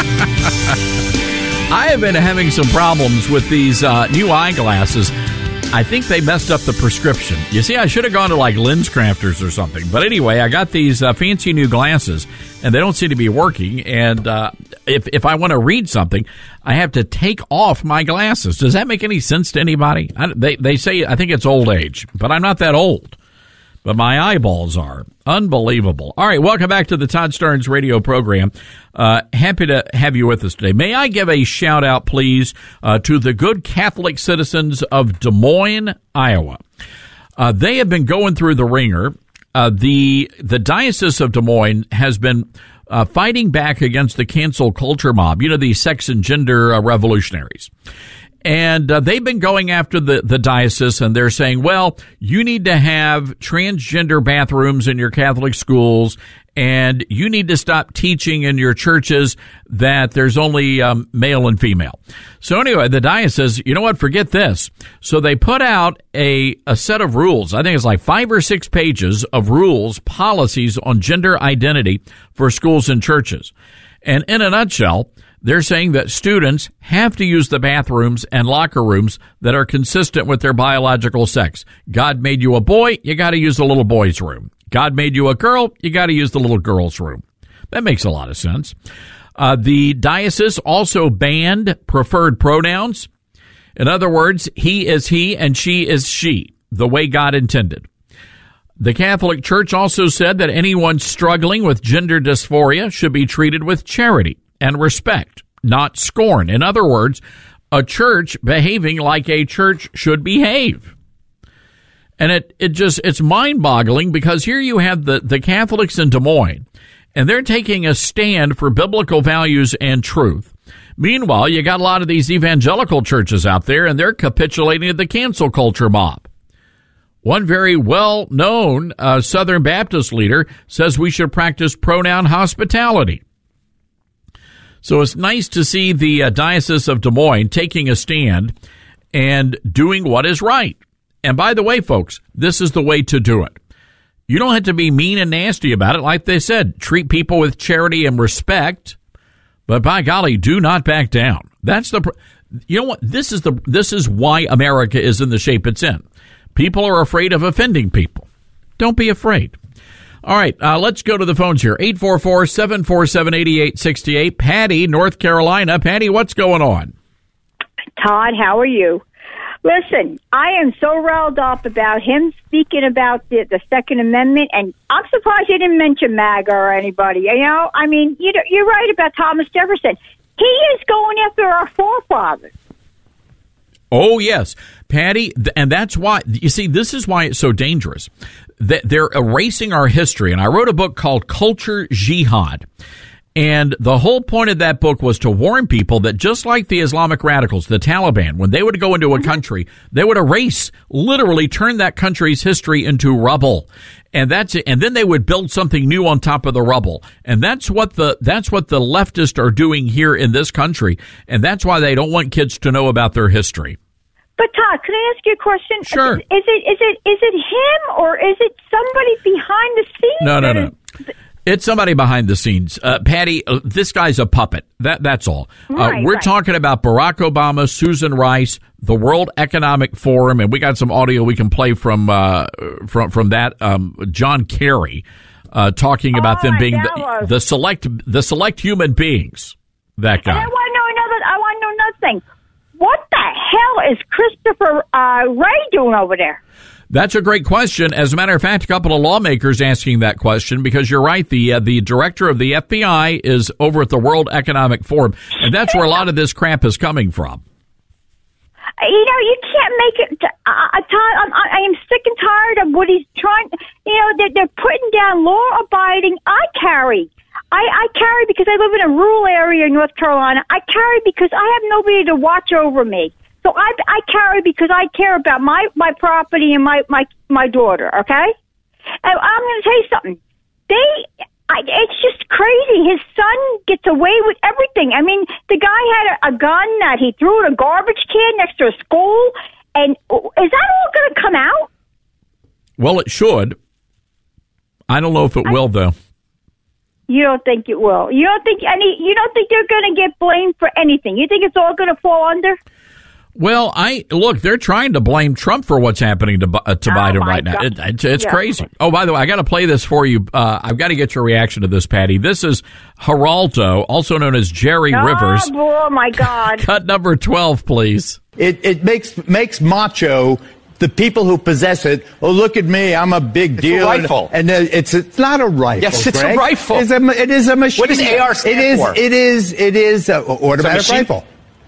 I have been having some problems with these new eyeglasses. I think they messed up the prescription. You see, I should have gone to like LensCrafters or something. But anyway, I got these fancy new glasses, and they don't seem to be working. And if I want to read something, I have to take off my glasses. Does that make any sense to anybody? They say, I think it's old age, but I'm not that old. But my eyeballs are. Unbelievable. All right, welcome back to the Todd Starnes radio program. Happy to have you with us today. May I give a shout-out, please, to the good Catholic citizens of Des Moines, Iowa. They have been going through the ringer. The Diocese of Des Moines has been fighting back against the cancel culture mob, the sex and gender revolutionaries. And they've been going after the diocese, and they're saying, well, you need to have transgender bathrooms in your Catholic schools, and you need to stop teaching in your churches that there's only male and female. So anyway, the diocese, you know what, forget this. So they put out a set of rules. I think it's like 5 or 6 pages of rules, policies on gender identity for schools and churches. And in a nutshell, they're saying that students have to use the bathrooms and locker rooms that are consistent with their biological sex. God made you a boy, you got to use the little boy's room. God made you a girl, you got to use the little girl's room. That makes a lot of sense. The diocese also banned preferred pronouns. In other words, he is he and she is she, the way God intended. The Catholic Church also said that anyone struggling with gender dysphoria should be treated with charity and respect, not scorn. In other words, a church behaving like a church should behave. And it's mind-boggling, because here you have the Catholics in Des Moines, and they're taking a stand for biblical values and truth. Meanwhile, you got a lot of these evangelical churches out there, and they're capitulating to the cancel culture mob. One very well-known Southern Baptist leader says we should practice pronoun hospitality. So it's nice to see the Diocese of Des Moines taking a stand and doing what is right. And by the way, folks, this is the way to do it. You don't have to be mean and nasty about it. Like they said, treat people with charity and respect, but by golly, do not back down. You know what? This is why America is in the shape it's in. People are afraid of offending people. Don't be afraid. All right, let's go to the phones here. 844-747-8868. Patty, North Carolina. Patty, what's going on? Todd, how are you? Listen, I am so riled up about him speaking about the Second Amendment, and I'm surprised he didn't mention MAGA or anybody. You're right about Thomas Jefferson. He is going after our forefathers. Oh, yes, Patty, and that's why, you see, this is why it's so dangerous. They're erasing our history, and I wrote a book called Culture Jihad, and the whole point of that book was to warn people that just like the Islamic radicals, the Taliban, when they would go into a country, they would erase, literally turn that country's history into rubble. And that's it. And then they would build something new on top of the rubble. And that's what the leftists are doing here in this country. And that's why they don't want kids to know about their history. But Todd, can I ask you a question? Sure. Is it him, or is it somebody behind the scenes? No. It's somebody behind the scenes. Patty, this guy's a puppet. That's all. We're talking about Barack Obama, Susan Rice, the World Economic Forum, and we got some audio we can play from that. John Kerry talking about them being the select human beings. That guy. And I want to know another thing. What the hell is Christopher Wray doing over there? That's a great question. As a matter of fact, a couple of lawmakers asking that question, because you're right. The director of the FBI is over at the World Economic Forum, and that's where a lot of this crap is coming from. You can't make it. I am sick and tired of what he's trying. They're putting down law-abiding. I carry because I live in a rural area in North Carolina. I carry because I have nobody to watch over me. So I carry because I care about my property and my daughter, okay? And I'm going to tell you something. It's just crazy. His son gets away with everything. I mean, the guy had a gun that he threw in a garbage can next to a school. And is that all going to come out? Well, it should. I don't know if it will, though. You don't think it will? You don't think they're going to get blamed for anything? You think it's all going to fall under? Well, look, they're trying to blame Trump for what's happening to Biden right now. It's crazy. Oh, by the way, I got to play this for you. I've got to get your reaction to this, Patty. This is Geraldo, also known as Jerry Rivers. Oh, my God. Cut number 12, please. It makes macho the people who possess it. Oh, look at me! I'm a big deal. It's a rifle, and it's not a rifle. Yes, it's Greg. a rifle. It is a machine. What does AR stand for? It is an automatic rifle.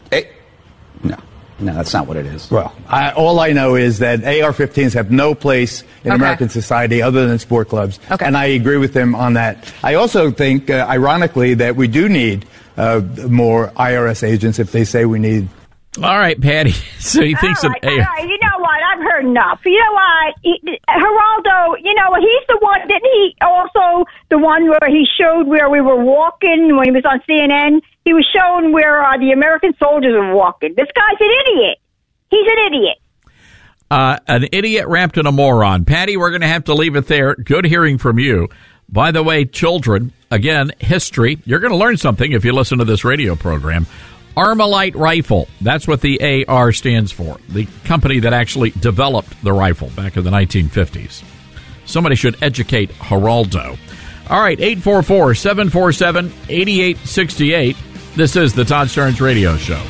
No, that's not what it is. Well, all I know is that AR-15s have no place in American society other than sport clubs. Okay. And I agree with him on that. I also think, ironically, that we do need more IRS agents if they say we need. All right, Patty. So he thinks all right. You know what? I've heard enough. You know what? Geraldo, he's the one, didn't he also the one where he showed where we were walking when he was on CNN? He was showing where the American soldiers were walking. This guy's an idiot. He's an idiot. An idiot wrapped in a moron. Patty, we're going to have to leave it there. Good hearing from you. By the way, children, again, history. You're going to learn something if you listen to this radio program. Armalite rifle. That's what the AR stands for. The company that actually developed the rifle back in the 1950s. Somebody should educate Geraldo. All right, 844-747-8868. This is the Todd Starnes Radio Show.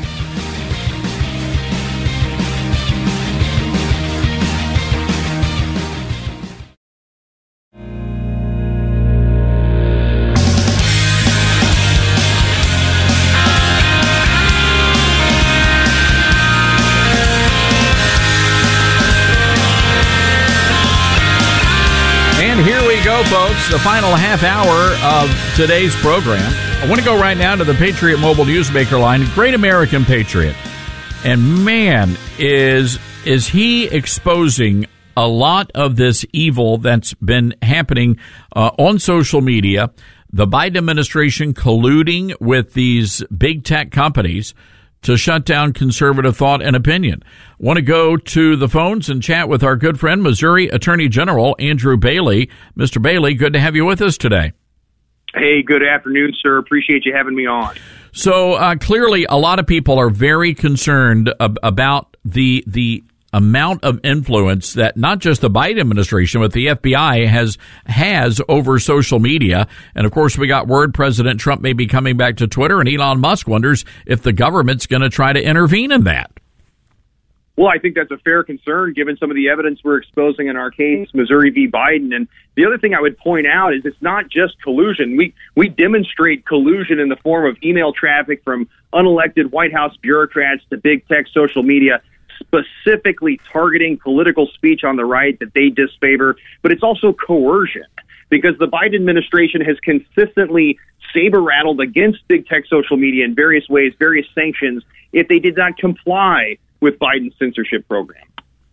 Folks, the final half hour of today's program. I want to go right now to the Patriot Mobile Newsmaker line. Great American Patriot. And man, is he exposing a lot of this evil that's been happening on social media. The Biden administration colluding with these big tech companies to shut down conservative thought and opinion. Want to go to the phones and chat with our good friend, Missouri Attorney General Andrew Bailey. Mr. Bailey, good to have you with us today. Hey, good afternoon, sir. Appreciate you having me on. So clearly, a lot of people are very concerned about the amount of influence that not just the Biden administration, but the FBI has over social media. And of course, we got word President Trump may be coming back to Twitter, and Elon Musk wonders if the government's going to try to intervene in that. Well, I think that's a fair concern given some of the evidence we're exposing in our case, Missouri v. Biden. And the other thing I would point out is it's not just collusion. We demonstrate collusion in the form of email traffic from unelected White House bureaucrats to big tech social media, specifically targeting political speech on the right that they disfavor, but it's also coercion because the Biden administration has consistently saber-rattled against big tech social media in various ways, various sanctions, if they did not comply with Biden's censorship program.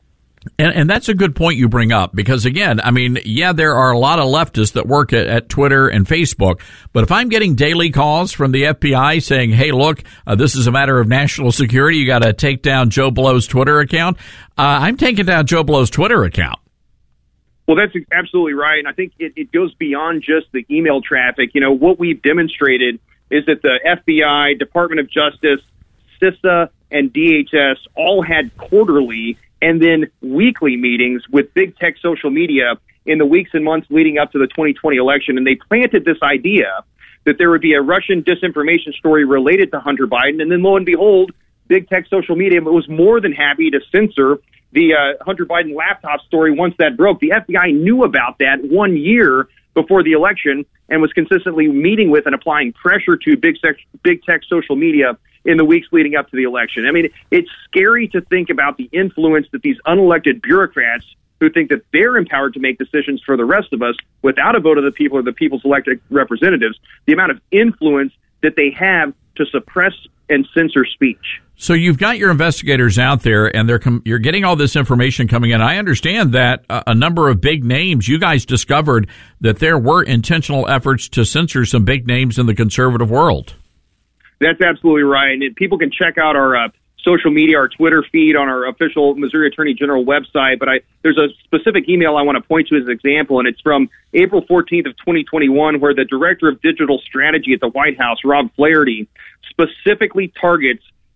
And that's a good point you bring up because, again, I mean, yeah, there are a lot of leftists that work at Twitter and Facebook, but if I'm getting daily calls from the FBI saying, hey, look, this is a matter of national security, you got to take down Joe Blow's Twitter account, I'm taking down Joe Blow's Twitter account. Well, that's absolutely right, and I think it goes beyond just the email traffic. You know, what we've demonstrated is that the FBI, Department of Justice, CISA, and DHS all had quarterly and then weekly meetings with big tech social media in the weeks and months leading up to the 2020 election. And they planted this idea that there would be a Russian disinformation story related to Hunter Biden. And then lo and behold, big tech social media was more than happy to censor the Hunter Biden laptop story once that broke. The FBI knew about that 1 year before the election and was consistently meeting with and applying pressure to big tech social media in the weeks leading up to the election. I mean, it's scary to think about the influence that these unelected bureaucrats who think that they're empowered to make decisions for the rest of us without a vote of the people or the people's elected representatives, the amount of influence that they have to suppress and censor speech. So you've got your investigators out there, and you're getting all this information coming in. I understand that a number of big names, you guys discovered that there were intentional efforts to censor some big names in the conservative world. That's absolutely right. And people can check out our social media, our Twitter feed on our official Missouri Attorney General website. But there's a specific email I want to point to as an example, and it's from April 14th of 2021, where the Director of Digital Strategy at the White House, Rob Flaherty, specifically targets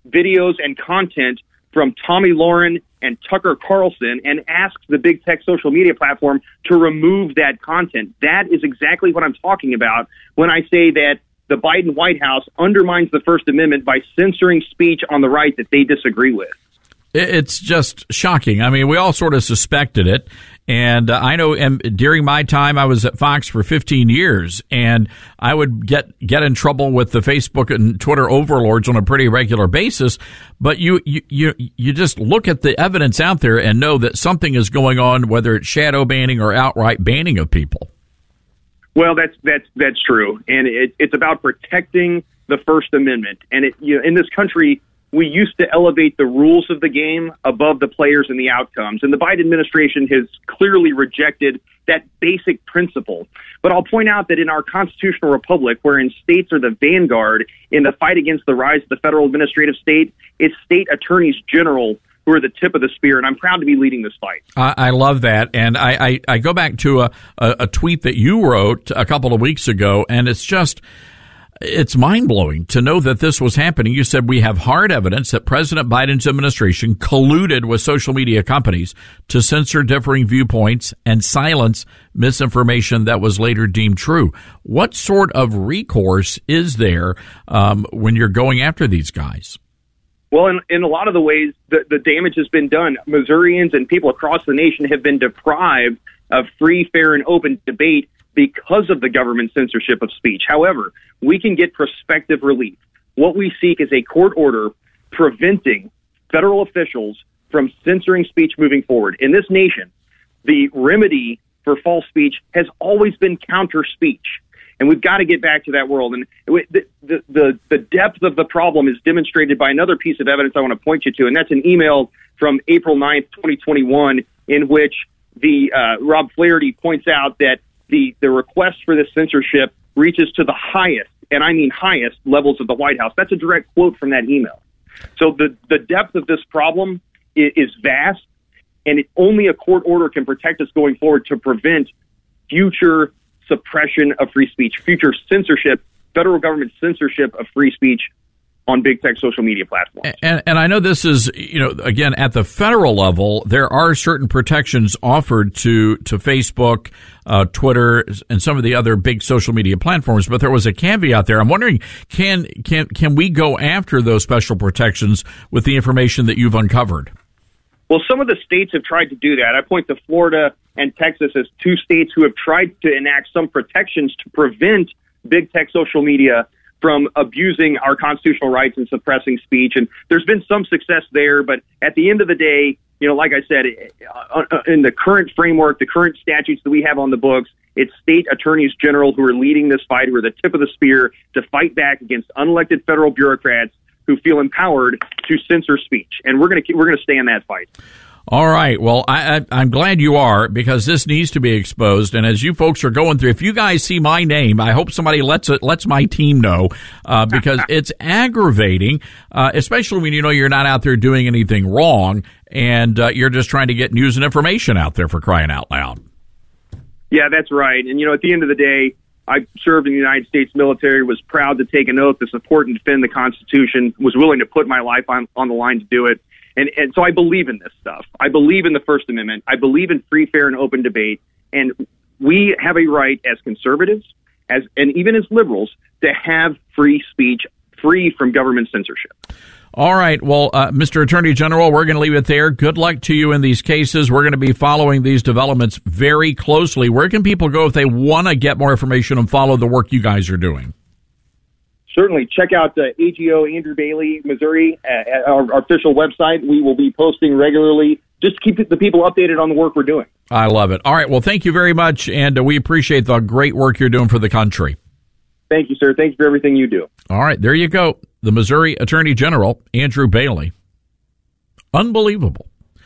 videos and content from Tommy Lauren and Tucker Carlson and asks the big tech social media platform to remove that content. That is exactly what I'm talking about when I say that the Biden White House undermines the First Amendment by censoring speech on the right that they disagree with. It's just shocking. I mean, we all sort of suspected it. And I know during my time, I was at Fox for 15 years, and I would get in trouble with the Facebook and Twitter overlords on a pretty regular basis. But you just look at the evidence out there and know that something is going on, whether it's shadow banning or outright banning of people. Well, that's true, and it's about protecting the First Amendment. And in this country, we used to elevate the rules of the game above the players and the outcomes. And the Biden administration has clearly rejected that basic principle. But I'll point out that in our constitutional republic, wherein states are the vanguard in the fight against the rise of the federal administrative state, it's state attorneys general who are the tip of the spear, and I'm proud to be leading this fight. I love that, and I go back to a tweet that you wrote a couple of weeks ago, and it's mind-blowing to know that this was happening. You said, we have hard evidence that President Biden's administration colluded with social media companies to censor differing viewpoints and silence misinformation that was later deemed true. What sort of recourse is there when you're going after these guys? Well, in a lot of the ways, the damage has been done. Missourians and people across the nation have been deprived of free, fair, and open debate because of the government censorship of speech. However, we can get prospective relief. What we seek is a court order preventing federal officials from censoring speech moving forward. In this nation, the remedy for false speech has always been counter speech. And we've got to get back to that world. And the depth of the problem is demonstrated by another piece of evidence I want to point you to, and that's an email from April 9th, 2021, in which Rob Flaherty points out that the request for this censorship reaches to the highest, and I mean highest, levels of the White House. That's a direct quote from that email. So the depth of this problem is vast, and only a court order can protect us going forward to prevent future suppression of free speech, future censorship, federal government censorship of free speech on big tech social media platforms. And I know this is, again, at the federal level, there are certain protections offered to Facebook, Twitter, and some of the other big social media platforms. But there was a caveat there. I'm wondering, can we go after those special protections with the information that you've uncovered? Well, some of the states have tried to do that. I point to Florida and Texas as two states who have tried to enact some protections to prevent big tech social media from abusing our constitutional rights and suppressing speech. And there's been some success there, but at the end of the day, like I said, in the current framework, the current statutes that we have on the books, it's state attorneys general who are leading this fight, who are the tip of the spear to fight back against unelected federal bureaucrats who feel empowered to censor speech. And we're going to stay in that fight. All right. Well, I'm glad you are, because this needs to be exposed. And as you folks are going through, if you guys see my name, I hope somebody lets my team know, because it's aggravating, especially when you're not out there doing anything wrong and you're just trying to get news and information out there, for crying out loud. Yeah, that's right. And, at the end of the day, I served in the United States military, was proud to take an oath to support and defend the Constitution, was willing to put my life on the line to do it. And so I believe in this stuff. I believe in the First Amendment. I believe in free, fair, and open debate. And we have a right as conservatives, and even as liberals, to have free speech, free from government censorship. All right. Well, Mr. Attorney General, we're going to leave it there. Good luck to you in these cases. We're going to be following these developments very closely. Where can people go if they want to get more information and follow the work you guys are doing? Certainly. Check out AGO Andrew Bailey, Missouri, at our official website. We will be posting regularly. Just keep the people updated on the work we're doing. I love it. All right. Well, thank you very much, and we appreciate the great work you're doing for the country. Thank you, sir. Thank you for everything you do. All right. There you go. The Missouri Attorney General, Andrew Bailey. Unbelievable.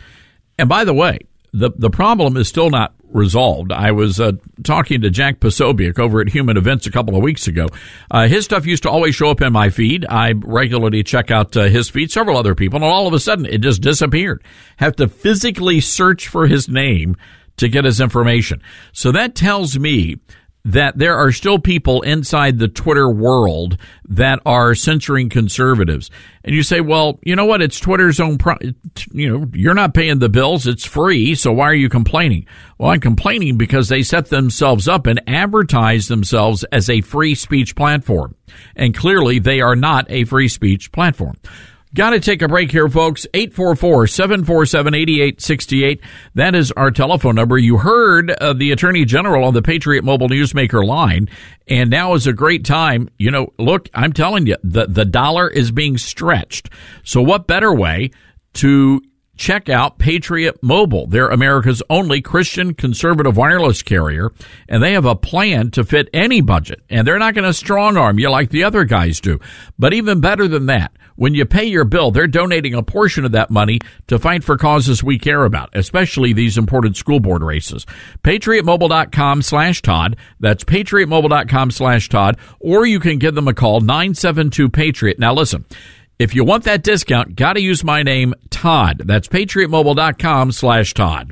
And by the way, the problem is still not resolved. I was talking to Jack Posobiec over at Human Events a couple of weeks ago. His stuff used to always show up in my feed. I regularly check out his feed, several other people, and all of a sudden it just disappeared. Have to physically search for his name to get his information. So that tells me that there are still people inside the Twitter world that are censoring conservatives. And you say, well, you know what? It's Twitter's own, you're not paying the bills. It's free. So why are you complaining? Well, I'm complaining because they set themselves up and advertise themselves as a free speech platform. And clearly they are not a free speech platform. Got to take a break here, folks. 844-747-8868. That is our telephone number. You heard the Attorney General on the Patriot Mobile Newsmaker line, and now is a great time. Look, I'm telling you, the dollar is being stretched. So what better way to check out Patriot Mobile? They're America's only Christian conservative wireless carrier, and they have a plan to fit any budget. And they're not going to strong arm you like the other guys do. But even better than that, when you pay your bill, they're donating a portion of that money to fight for causes we care about, especially these important school board races. PatriotMobile.com/Todd. That's PatriotMobile.com/Todd. Or you can give them a call, 972-PATRIOT. Now listen, if you want that discount, got to use my name, Todd. That's PatriotMobile.com/Todd.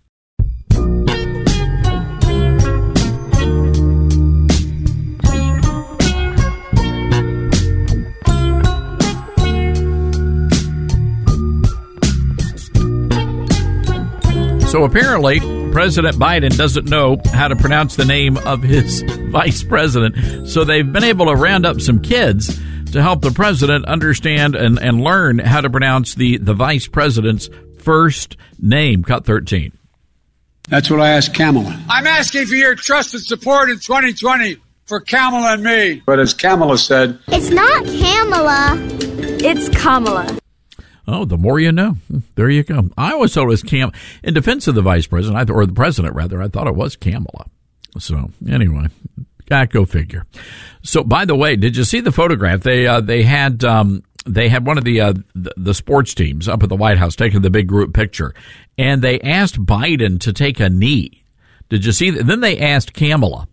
So apparently, President Biden doesn't know how to pronounce the name of his vice president. So they've been able to round up some kids to help the president understand and learn how to pronounce the vice president's first name. Cut 13. That's what I asked Kamala. I'm asking for your trust and support in 2020 for Kamala and me. But as Kamala said, it's not Kamala, it's Kamala. Oh, the more you know. There you go. I always thought it was in defense of the vice president, or the president rather, I thought it was Kamala. So anyway, go figure. So by the way, did you see the photograph? They had one of the sports teams up at the White House taking the big group picture, and they asked Biden to take a knee. Did you see that? Then they asked Kamala.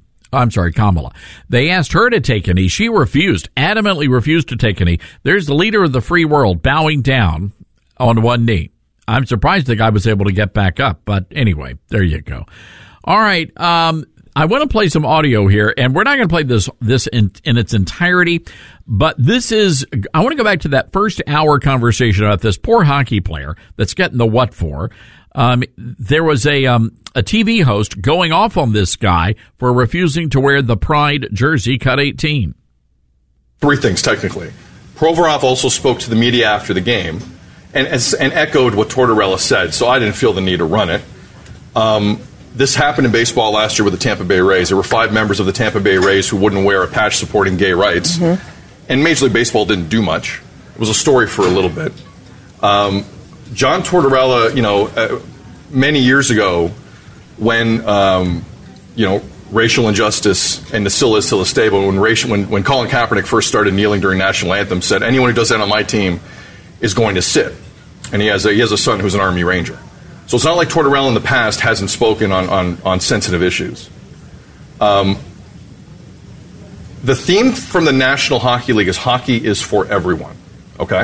They asked her to take a knee. She adamantly refused to take a knee. There's the leader of the free world bowing down on one knee. I'm surprised the guy was able to get back up, but anyway, there you go. All right, I want to play some audio here, and we're not going to play this in its entirety, but I want to go back to that first hour conversation about this poor hockey player that's getting the what for. There was a TV host going off on this guy for refusing to wear the Pride jersey, cut 18. Three things, technically. Provorov also spoke to the media after the game and echoed what Tortorella said, so I didn't feel the need to run it. This happened in baseball last year with the Tampa Bay Rays. There were 5 members of the Tampa Bay Rays who wouldn't wear a patch supporting gay rights, and Major League Baseball didn't do much. It was a story for a little bit. John Tortorella, many years ago, when racial injustice, and still is to this day, but when Colin Kaepernick first started kneeling during national anthem, said anyone who does that on my team is going to sit. And he has a son who's an Army Ranger. So it's not like Tortorella in the past hasn't spoken on sensitive issues. The theme from the National Hockey League is hockey is for everyone. Okay?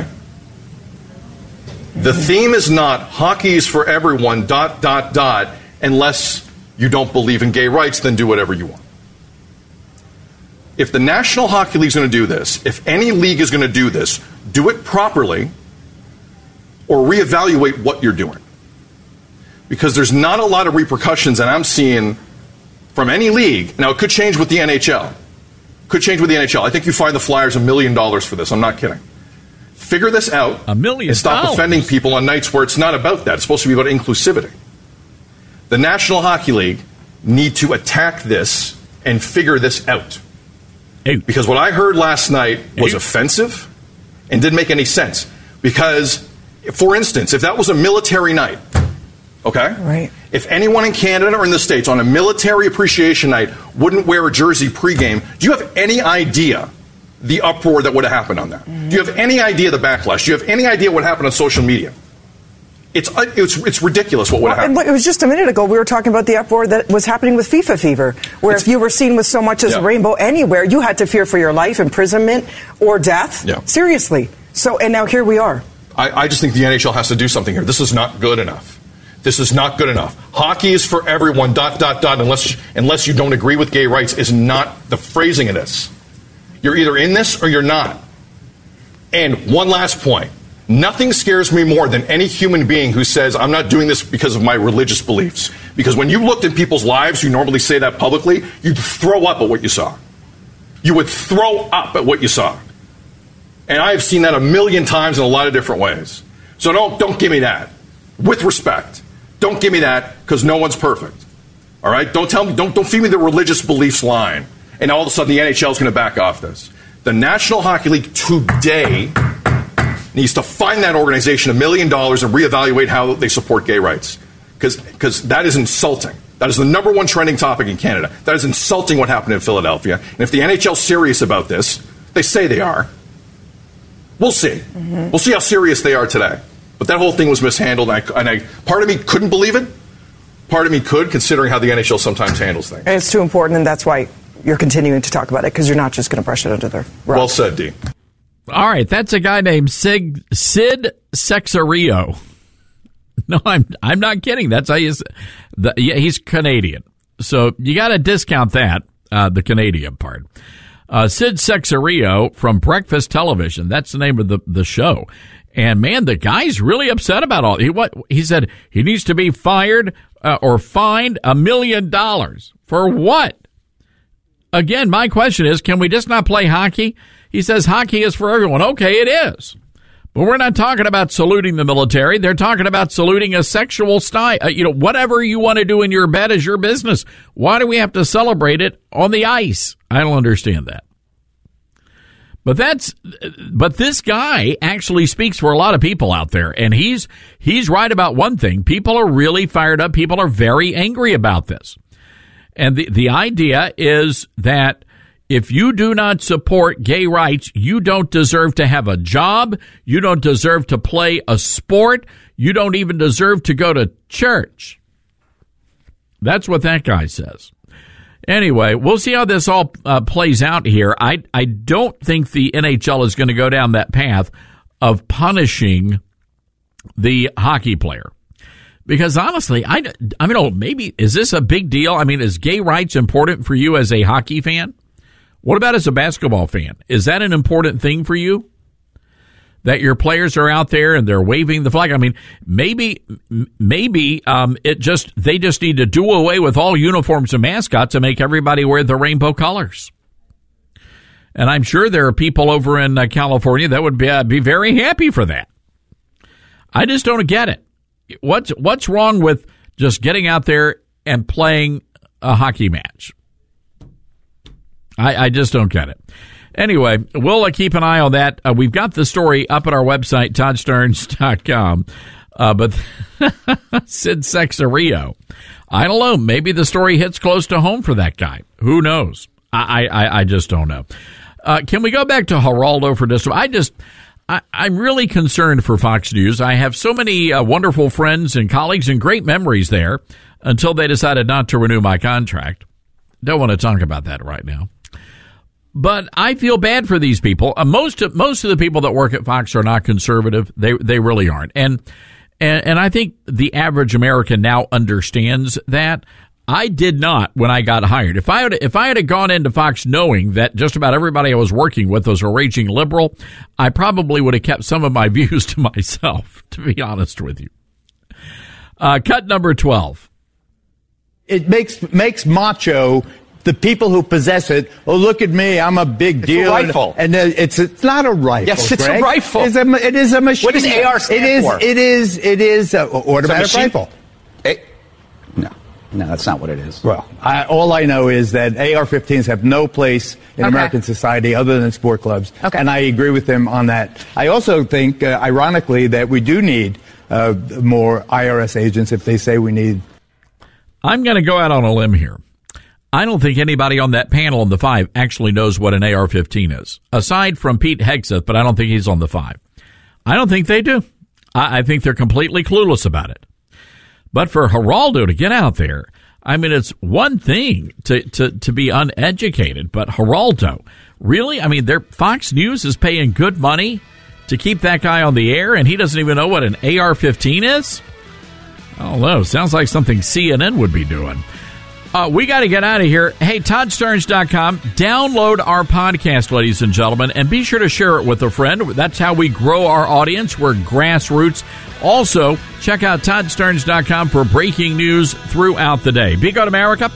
The theme is not hockey is for everyone, ... unless you don't believe in gay rights, then do whatever you want. If the National Hockey League is going to do this, if any league is going to do this, do it properly or reevaluate what you're doing. Because there's not a lot of repercussions that I'm seeing from any league. Now, it could change with the NHL. I think you find the Flyers $1 million for this. I'm not kidding. Figure this out. $1 million. And stop offending people on nights where it's not about that. It's supposed to be about inclusivity. The National Hockey League need to attack this and figure this out. Because what I heard last night was offensive and didn't make any sense. Because, for instance, if that was a military night, okay? Right. If anyone in Canada or in the States on a military appreciation night wouldn't wear a jersey pregame, do you have any idea the uproar that would have happened on that? Do you have any idea the backlash? Do you have any idea what happened on social media? It's ridiculous what would have happened. It was just a minute ago we were talking about the uproar that was happening with FIFA fever, where if you were seen with so much as a rainbow anywhere, you had to fear for your life, imprisonment, or death. Yeah. Seriously. So, and now here we are. I just think the NHL has to do something here. This is not good enough. This is not good enough. Hockey is for everyone, ... unless you don't agree with gay rights is not the phrasing of this. You're either in this or you're not. And one last point. Nothing scares me more than any human being who says, I'm not doing this because of my religious beliefs. Because when you looked at people's lives who normally say that publicly, you'd throw up at what you saw. You would throw up at what you saw. And I have seen that a million times in a lot of different ways. So don't give me that. With respect. Don't give me that, because no one's perfect. All right? Don't feed me the religious beliefs line. And all of a sudden the NHL is going to back off this. The National Hockey League today needs to find that organization $1 million and reevaluate how they support gay rights. Because that is insulting. That is the number one trending topic in Canada. That is insulting what happened in Philadelphia. And if the NHL is serious about this, they say they are, we'll see. Mm-hmm. We'll see how serious they are today. But that whole thing was mishandled, and part of me couldn't believe it. Part of me could, considering how the NHL sometimes handles things. And it's too important, and that's why you're continuing to talk about it, because you're not just going to brush it under the rug. Well said, Dee. All right, that's a guy named Sid Seixeiro. No, I'm not kidding. That's how he's Canadian. So you got to discount that, the Canadian part. Sid Seixeiro from Breakfast Television. That's the name of the show. And man, the guy's really upset about all. He said he needs to be fired or fined $1 million for what? Again, my question is, can we just not play hockey? He says hockey is for everyone. Okay, it is. But we're not talking about saluting the military. They're talking about saluting a sexual style. Whatever you want to do in your bed is your business. Why do we have to celebrate it on the ice? I don't understand that. But this guy actually speaks for a lot of people out there, and he's right about one thing. People are really fired up. People are very angry about this. And the idea is that if you do not support gay rights, you don't deserve to have a job. You don't deserve to play a sport. You don't even deserve to go to church. That's what that guy says. Anyway, we'll see how this all plays out here. I don't think the NHL is going to go down that path of punishing the hockey player. Because honestly, I mean, maybe, is this a big deal? I mean, is gay rights important for you as a hockey fan? What about as a basketball fan? Is that an important thing for you? That your players are out there and they're waving the flag? I mean, maybe they just need to do away with all uniforms and mascots and make everybody wear the rainbow colors. And I'm sure there are people over in California that would be very happy for that. I just don't get it. What's wrong with just getting out there and playing a hockey match? I just don't get it. Anyway, we'll keep an eye on that. We've got the story up at our website, ToddStearns.com. But Sid Seixeiro, I don't know. Maybe the story hits close to home for that guy. Who knows? I just don't know. Can we go back to Geraldo for just a moment? I'm really concerned for Fox News. I have so many wonderful friends and colleagues and great memories there until they decided not to renew my contract. Don't want to talk about that right now. But I feel bad for these people. Most of the people that work at Fox are not conservative. They really aren't. And I think the average American now understands that. I did not when I got hired. If I had gone into Fox knowing that just about everybody I was working with was a raging liberal, I probably would have kept some of my views to myself, to be honest with you. Cut number 12. It makes macho the people who possess it. Oh, look at me! I'm a big deal. It's a rifle, and it's not a rifle. Yes, it's Greg. a rifle. It is a machine. What does AR stand for? It is an automatic rifle. No, that's not what it is. Well, all I know is that AR-15s have no place in American society other than sport clubs, and I agree with them on that. I also think, ironically, that we do need more IRS agents if they say we need. I'm going to go out on a limb here. I don't think anybody on that panel on the 5 actually knows what an AR-15 is, aside from Pete Hegseth, but I don't think he's on the 5. I don't think they do. I think they're completely clueless about it. But for Geraldo to get out there, I mean, it's one thing to be uneducated, but Geraldo, really? I mean, Fox News is paying good money to keep that guy on the air, and he doesn't even know what an AR-15 is? I don't know. Sounds like something CNN would be doing. We got to get out of here. Hey, ToddStarnes.com. Download our podcast, ladies and gentlemen, and be sure to share it with a friend. That's how we grow our audience. We're grassroots. Also, check out ToddStarnes.com for breaking news throughout the day. Be good, America.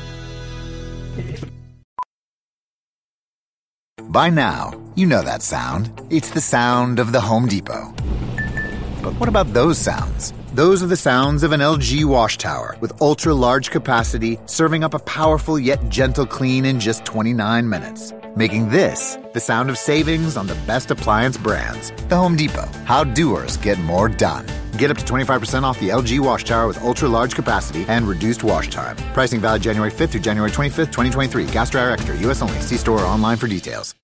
By now, you know that sound. It's the sound of the Home Depot. But what about those sounds? Those are the sounds of an LG wash tower with ultra-large capacity, serving up a powerful yet gentle clean in just 29 minutes. Making this the sound of savings on the best appliance brands. The Home Depot. How doers get more done. Get up to 25% off the LG wash tower with ultra-large capacity and reduced wash time. Pricing valid January 5th through January 25th, 2023. Gas Dryer Extra. U.S. only. See store or online for details.